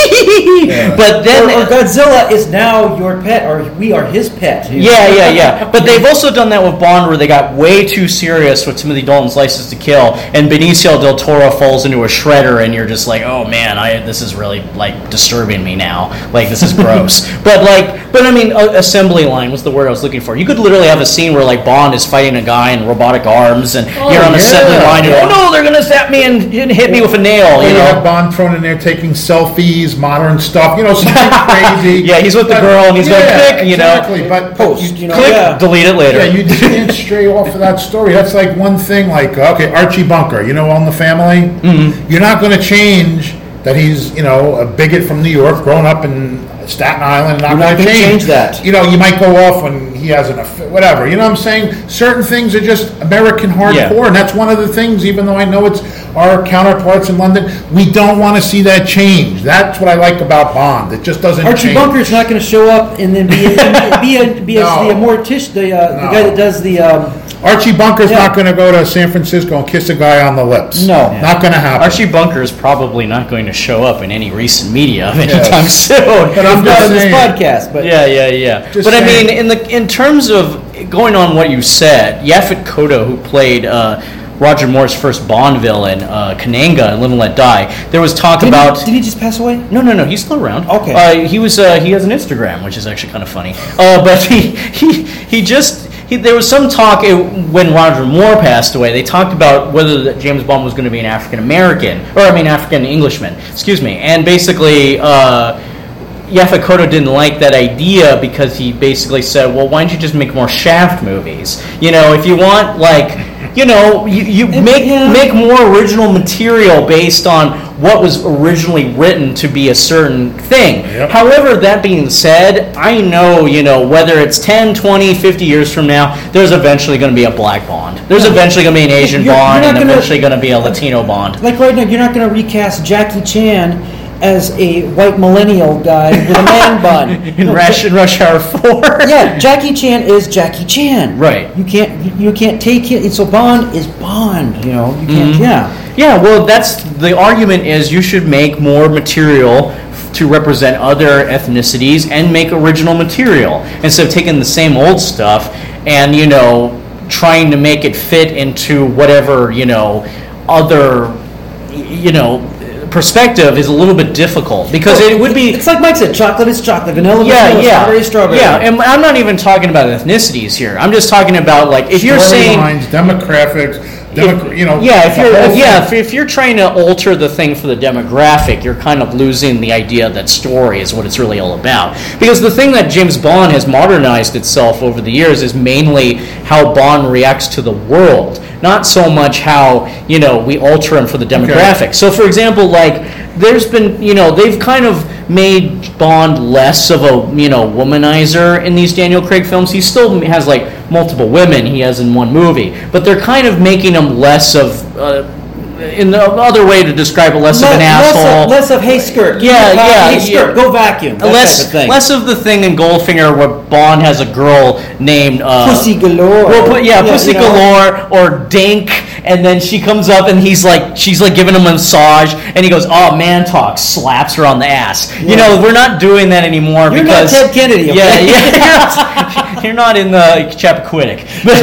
but then... or, or Godzilla is now your pet, or we are his pet. you know? Yeah, yeah, yeah. But they've also done that with Bond, where they got way too serious with Timothy Dalton's License to Kill, and Benicio del Toro falls into a shredder, and you're just like, oh man, I this is really like disturbing me now. Like this is gross. But like, but I mean, a, assembly line was the word I was looking for. You could literally have a scene where like Bond is fighting a guy in robotic arms, and Oh, you're on yeah, assembly line, and yeah. oh no, they're gonna zap me and, and hit me with a nail. Or You you have know. Bond thrown in there taking selfies, modern stuff, you know, something crazy. Yeah, he's with the But- girl, and he's going, yeah, click, you know. exactly, but Post, you know, Click, yeah. delete it later. Yeah, you just can't stray off of that story. That's like one thing, like, uh, okay, Archie Bunker, you know, on the family? Mm-hmm. You're not going to change that he's, you know, a bigot from New York, growing up in Staten Island, not You're not going to gonna change. change that. You know, you might go off when he has an affair, whatever. You know what I'm saying? Certain things are just American hardcore, Yeah. and that's one of the things, even though I know it's our counterparts in London, we don't want to see that change. That's what I like about Bond. It just doesn't Archie change. Bunker's not going to show up and then be a, be a, be a, No. the mortician, the, uh, the No. guy that does the. Um, Archie Bunker's Yeah. not going to go to San Francisco and kiss a guy on the lips. No. Not going to happen. Archie Bunker is probably not going to show up in any recent media anytime Yes. soon. But I'm not just in this saying. podcast, but Yeah, yeah, yeah. Just but I saying. mean, in the in terms of going on what you said, Yaphet Kotto, who played uh, Roger Moore's first Bond villain, uh, Kananga, in Live and Let Die, there was talk did, about. he, did he just pass away? No, no, no. He's still around. Okay. Uh, he was. Uh, he has an Instagram, which is actually kind of funny. Uh, but he he he just. He, there was some talk uh, when Roger Moore passed away. They talked about whether that James Bond was going to be an African American, or I mean African Englishman. Excuse me. And basically, uh, Yaphet Kotto didn't like that idea because he basically said, "Well, why don't you just make more Shaft movies? You know, if you want like." You know, you, you make yeah. make more original material based on what was originally written to be a certain thing. Yep. However, that being said, I know, you know, whether it's ten, twenty, fifty years from now, there's eventually going to be a black Bond. There's eventually going to be an Asian You're- you're Bond, not and gonna- eventually going to be a Latino Bond. Like right now, you're not going to recast Jackie Chan as a white millennial guy with a man bun. In No, Rush, in Rush Hour four. Yeah, Jackie Chan is Jackie Chan. Right. You can't you can't take it. So Bond is Bond. You know. You can't. Mhm. Yeah. Yeah, well, that's the argument is you should make more material f- to represent other ethnicities and make original material instead of taking the same old stuff and, you know, trying to make it fit into whatever, you know, other, you know, perspective is a little bit difficult because it would be. It's like Mike said, chocolate is chocolate, vanilla, yeah, vanilla, yeah, strawberry, strawberry. Yeah, and I'm not even talking about ethnicities here. I'm just talking about like if you're saying lines, demographics, demogra- if, you know. yeah, if the you're whole if, yeah, thing. if, if you're trying to alter the thing for the demographic, you're kind of losing the idea that story is what it's really all about. Because the thing that James Bond has modernized itself over the years is mainly how Bond reacts to the world, not so much how, you know, we alter him for the demographic. Okay. So, for example, like, there's been, you know, they've kind of made Bond less of a, you know, womanizer in these Daniel Craig films. He still has, like, multiple women he has in one movie, but they're kind of making him less of, uh, in the other way to describe it, less Le- of an less asshole. Of, less of, hey, skirt. Yeah, Go yeah. Hey, skirt, yeah. go vacuum. That less, type of thing. less of the thing in Goldfinger where Bond has a girl named... Uh, Pussy Galore. Well, pu- yeah, Yeah, Pussy you know. Galore or Dink, and then she comes up and he's like, she's like giving him a massage, and he goes, oh, man talk, slaps her on the ass. Yeah. You know, we're not doing that anymore You're because... not Ted Kennedy, okay? Yeah, yeah. You're not in the Chappaquiddick. But,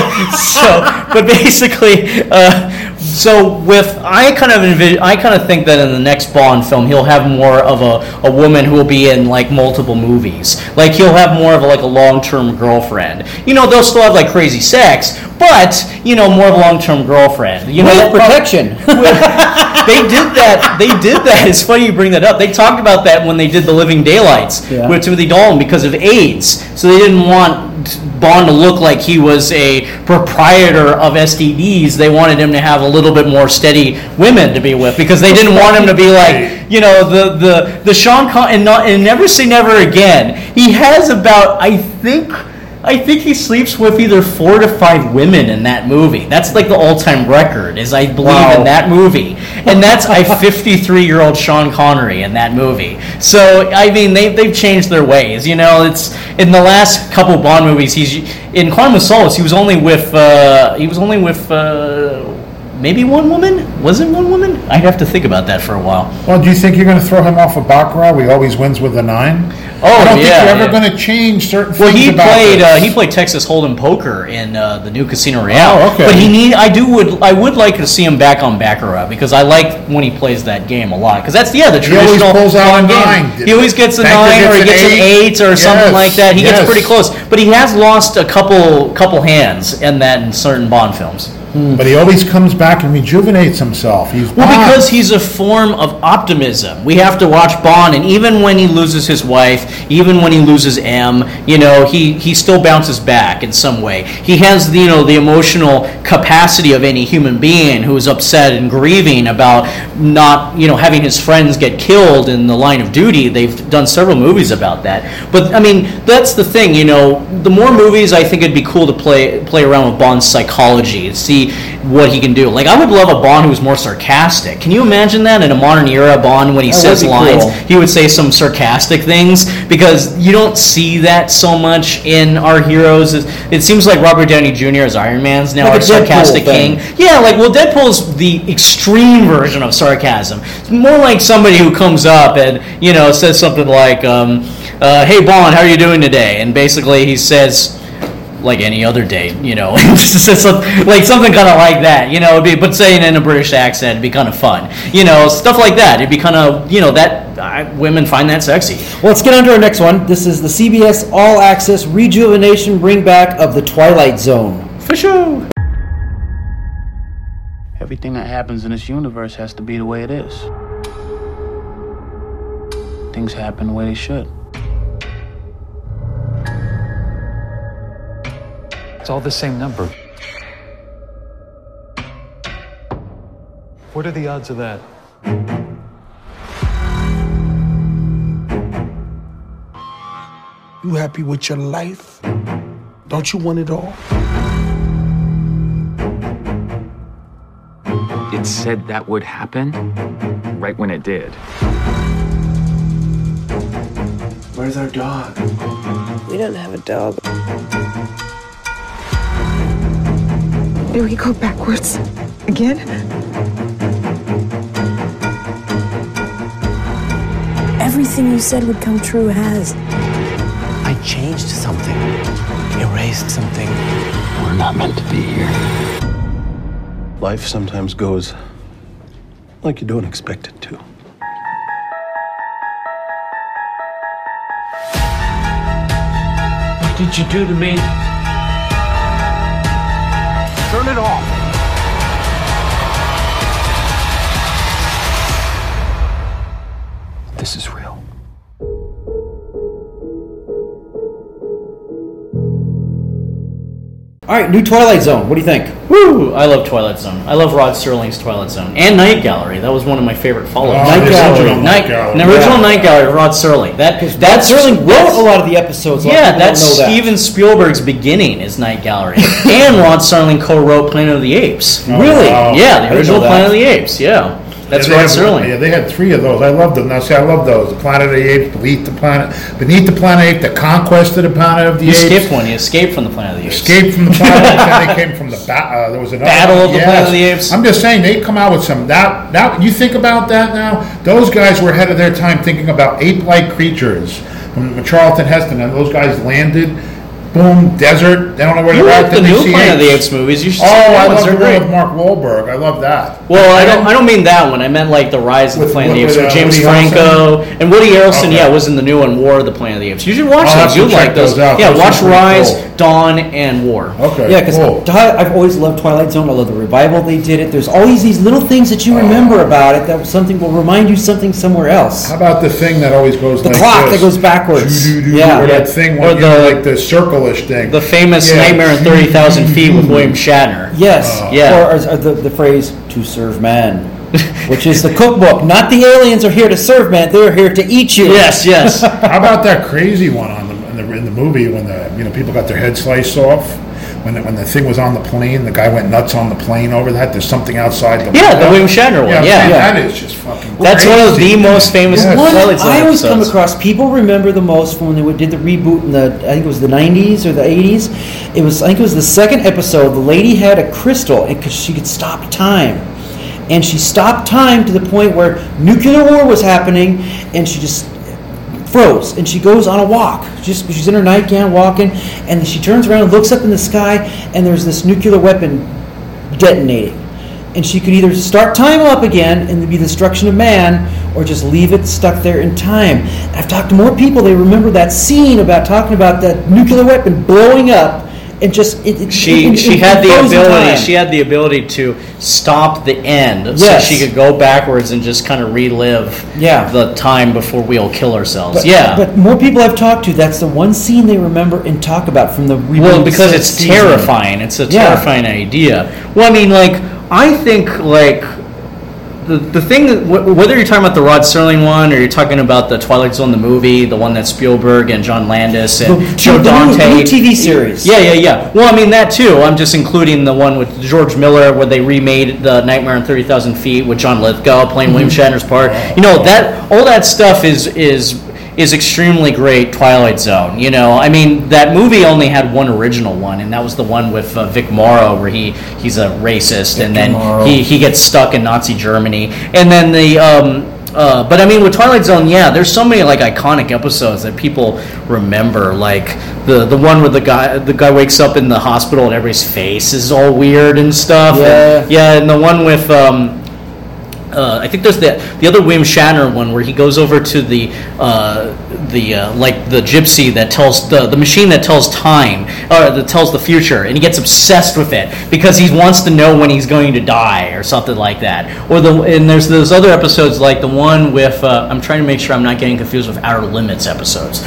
so, but basically... Uh, So with I kind of envision, I kind of think that in the next Bond film he'll have more of a, a woman who will be in like multiple movies. Like he'll have more of a, like a long-term girlfriend. You know, they'll still have like crazy sex, but you know, more of a long-term girlfriend. You know, with protection. They did that. They did that. It's funny you bring that up. They talked about that when they did The Living Daylights Yeah. with Timothy Dalton because of AIDS. So they didn't want Bond to look like he was a proprietor of S T Ds. They wanted him to have a little bit more steady women to be with because they didn't want him to be like, you know, the the the Sean Con and not and Never Say Never Again. He has about I think. I think he sleeps with either four to five women in that movie. That's like the all-time record, is I believe Wow. in that movie. And that's a fifty-three-year-old Sean Connery in that movie. So, I mean, they, they've changed their ways. You know, it's in the last couple Bond movies, he's in Quantum of Solace, he was only with, uh, he was only with, uh, maybe one woman? Was it one woman? I'd have to think about that for a while. Well, do you think you're going to throw him off of Baccarat? He always wins with a nine. Oh, I don't yeah, think you're ever yeah. going to change certain Well, things he about played this. uh, he played Texas Hold'em poker in uh, the new Casino Royale. Oh, okay. But he need I do would I would like to see him back on Baccarat because I like when he plays that game a lot because that's yeah the He always traditional pulls out a Bond game. nine. He always gets a Hector nine or he gets gets an an eight or something Yes, like that. He yes. gets pretty close, but he has lost a couple couple hands in that in certain Bond films. But he always comes back and rejuvenates himself. He's Well, Bond. because he's a form of optimism. We have to watch Bond, and even when he loses his wife, even when he loses M, you know, he, he still bounces back in some way. He has, the, you know, the emotional capacity of any human being who is upset and grieving about not, you know, having his friends get killed in the line of duty. They've done several movies about that. But, I mean, that's the thing, you know, the more movies, I think it'd be cool to play play around with Bond's psychology and see what he can do. Like, I would love a Bond who was more sarcastic. Can you imagine that in a modern era Bond when he That says would be lines, cool. he would say some sarcastic things because you don't see that so much in our heroes. It, it seems like Robert Downey Junior as Iron Man's now Like our a Deadpool sarcastic thing. king. Yeah, like, well, Deadpool's the extreme version of sarcasm. It's more like somebody who comes up and, you know, says something like, um, uh, hey, Bond, how are you doing today? And basically he says, like any other day, you know, like something kind of like that, you know, it'd be, but saying in a British accent, it'd be kind of fun, you know, stuff like that. It'd be kind of, you know, that I, women find that sexy. Well, let's get on to our next one. This is the C B S All Access Rejuvenation Bring Back of the Twilight Zone. For sure. Everything that happens in this universe has to be the way it is. Things happen the way they should. It's all the same number. What are the odds of that? You happy with your life? Don't you want it all? It said that would happen right when it did. Where's our dog? We don't have a dog. Do we go backwards again? everything you said would come true has. I changed something, erased something. We're not meant to be here. Life sometimes goes like you don't expect it to. What did you do to me? Turn it off. This is real. All right, new Twilight Zone. What do you think? Woo! I love Twilight Zone. I love Rod Serling's Twilight Zone and Night Gallery. That was one of my favorite follow-ups. Oh, Night the Gallery. original Night, Night Gallery. the original Yeah. Night Gallery, Rod Serling. That Rod that's Serling wrote that's- a lot of the episodes. A lot of Yeah, people that's don't know that. Steven Spielberg's beginning is Night Gallery, and Rod Serling co-wrote Planet of the Apes. Oh, Really? wow. Yeah, I the didn't original know that. Planet of the Apes. Yeah, that's Yeah, Rod they had- Serling. Yeah, they had three of those. I love them. Now, see, I love those. The Planet of the Apes, Beneath the Planet, Beneath the Planet Apes, The Conquest of the Planet of the You Apes. skipped one. You escaped from the Planet of the Apes. Escape from the Planet of the Apes. Then they came from the ba- uh, there was another Battle one. of the Planet of the Apes. I'm just saying they come out with some that that you think about that now. Those guys were ahead of their time thinking about ape-like creatures. When Charlton Heston and those guys landed, boom, desert. They don't know where You they're at. like the then they new see Planet of the apes. Apes movies. You should Oh, see the I new ones. love They're the one great. with Mark Wahlberg. I love that. Well, I don't. And- I don't mean that one. I meant like the Rise of the With- Planet of the with- Apes with, with uh, James Woody Franco and Woody Harrelson. Okay. Yeah, was in the new one, War of the Planet of the Apes. You should watch I'll have those. to You'll check like those. those out. Yeah, Those watch are pretty Rise, cool. Dawn, and War. Okay, Yeah, because cool. I've always loved Twilight Zone. I love the revival they did it. There's always these little things that you remember about it that something will remind you something somewhere else. How about the thing that always goes The like clock this? that goes backwards. Doo-doo-doo, Yeah. Or that thing, Or or the- like the circle-ish thing. The famous Yeah. Nightmare in thirty thousand Feet with William Shatner. Yes. Yeah. Or, or the, the phrase "to serve man," which is the cookbook. Not the aliens are here to serve man; they're here to eat you. Yes, yes. How about that crazy one on the, in the in the movie when the you know people got their head sliced off? When the, when the thing was on the plane, the guy went nuts on the plane over that. There's something outside the Yeah, the window. William Shatner one, I'm yeah. saying, Yeah. That is just fucking. That's one of crazy. the most famous Yes. One Twilight Zone I always come episodes. across, people remember the most from when they would- did the reboot in the, I think it was the nineties or the eighties. It was, I think it was the second episode. The lady had a crystal because she could stop time. And she stopped time to the point where nuclear war was happening, and she just froze. And she goes on a walk. Just she's in her nightgown walking, and she turns around and looks up in the sky, and there's this nuclear weapon detonating. And she could either start time up again and be the destruction of man, or just leave it stuck there in time. And I've talked to more people, they remember that scene about talking about that nuclear weapon blowing up and just it, it, She it- she it had the froze in ability. time. She had the ability to stop the end, Yes. so she could go backwards and just kind of relive Yeah. the time before we all kill ourselves. But, yeah. but more people I've talked to, that's the one scene they remember and talk about from the reboot Well, because se- it's season. terrifying. It's a Yeah. terrifying idea. Well, I mean, like, I think, like, the, the thing, that, wh- whether you're talking about the Rod Serling one or you're talking about the Twilight Zone, the movie, the one that Spielberg and John Landis and The- Joe the new- Dante. the new T V series. Yeah, yeah, yeah. Well, I mean, that too. I'm just including the one with George Miller where they remade the Nightmare on thirty thousand Feet with John Lithgow playing William Shatner's part. You know, that all that stuff is is is extremely great. Twilight Zone, you know, I mean, that movie only had one original one, and that was the one with uh, Vic Morrow, where he he's a racist, and then Morrow. he he gets stuck in Nazi Germany, and then the um. Uh, but I mean, with Twilight Zone, yeah, there's so many like iconic episodes that people remember, like the the one where the guy the guy wakes up in the hospital and everybody's face is all weird and stuff. Yeah. and, yeah, and the one with. Um, Uh, I think there's the the other William Shatner one where he goes over to the uh, the uh, like the gypsy that tells the the machine that tells time or that tells the future, and he gets obsessed with it because he wants to know when he's going to die or something like that. Or the and there's those other episodes like the one with uh, I'm trying to make sure I'm not getting confused with Outer Limits episodes.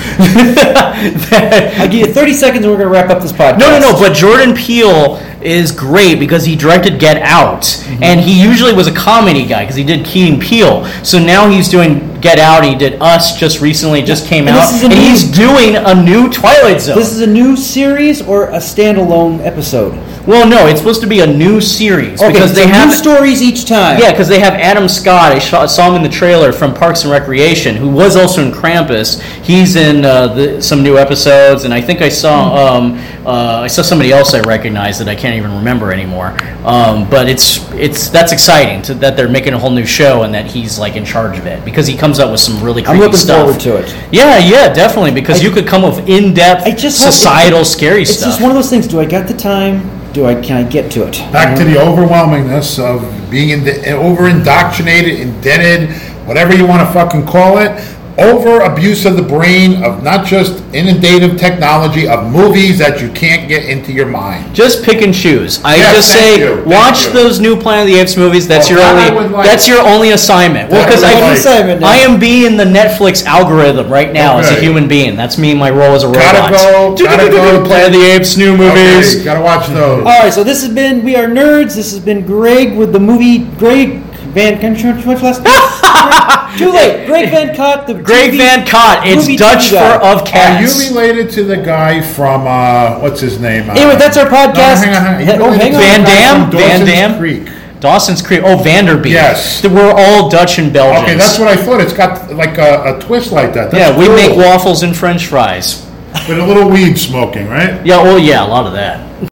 I'll give you thirty seconds and we're going to wrap up this podcast. No, no, no. But Jordan Peele is great because he directed Get Out, Mm-hmm. and he usually was a comedy guy because he did Key and Peele. So now he's doing Get Out. He did Us just recently, just came And out, this is a and new- he's doing a new Twilight Zone. This is a new series or a standalone episode? Well, no, it's supposed to be a new series Okay, because so they new have stories each time. Yeah, because they have Adam Scott. I saw, saw him in the trailer from Parks and Recreation, who was also in Krampus. He's in uh, the, some new episodes, and I think I saw um, uh, I saw somebody else I recognized that I can't even remember anymore. Um, but it's it's that's exciting to, that they're making a whole new show and that he's like in charge of it because he comes up with some really creepy I'm looking stuff. forward to it. Yeah, yeah, definitely because I- you could come with in-depth I just hope societal it- scary it's stuff. just one of those things. Do I got the time? Do I can I get to it? Back to the overwhelmingness of being in over indoctrinated, indebted, whatever you want to fucking call it. Over abuse of the brain, of not just inundative technology, of movies that you can't get into your mind. Just pick and choose. I Yes, just thank say, you, thank watch you. those new Planet of the Apes movies. That's Well, your that I only. would like. That's your only assignment. Well, That I because would I, like. Assignment now. I am being the Netflix algorithm right now as a Okay. human being. That's me, my role as a robot. Gotta go, gotta go. Planet of the Apes new movies. Okay, gotta watch those. All right, so this has been We Are Nerds. This has been Greg with the movie Greg Van. Can you what's last name? Too late. Greg Van Cott. The Greg T V Van Cott. It's movie Dutch T V for guy. of Are cats. you related to the guy from uh, what's his name? Uh, Anyway, that's our podcast. No, hang on, hang on. You Oh, related hang to on. the Van guy Dam? from Van Dawson's Dam? Creek. Dawson's Creek. Oh, Vanderbeek. Yes. We're all Dutch and Belgians. Okay, that's what I thought. It's got like a, a twist like that. That's Yeah, we cool. make waffles and French fries. With a little weed smoking, right? Yeah. Oh, yeah. A lot of that.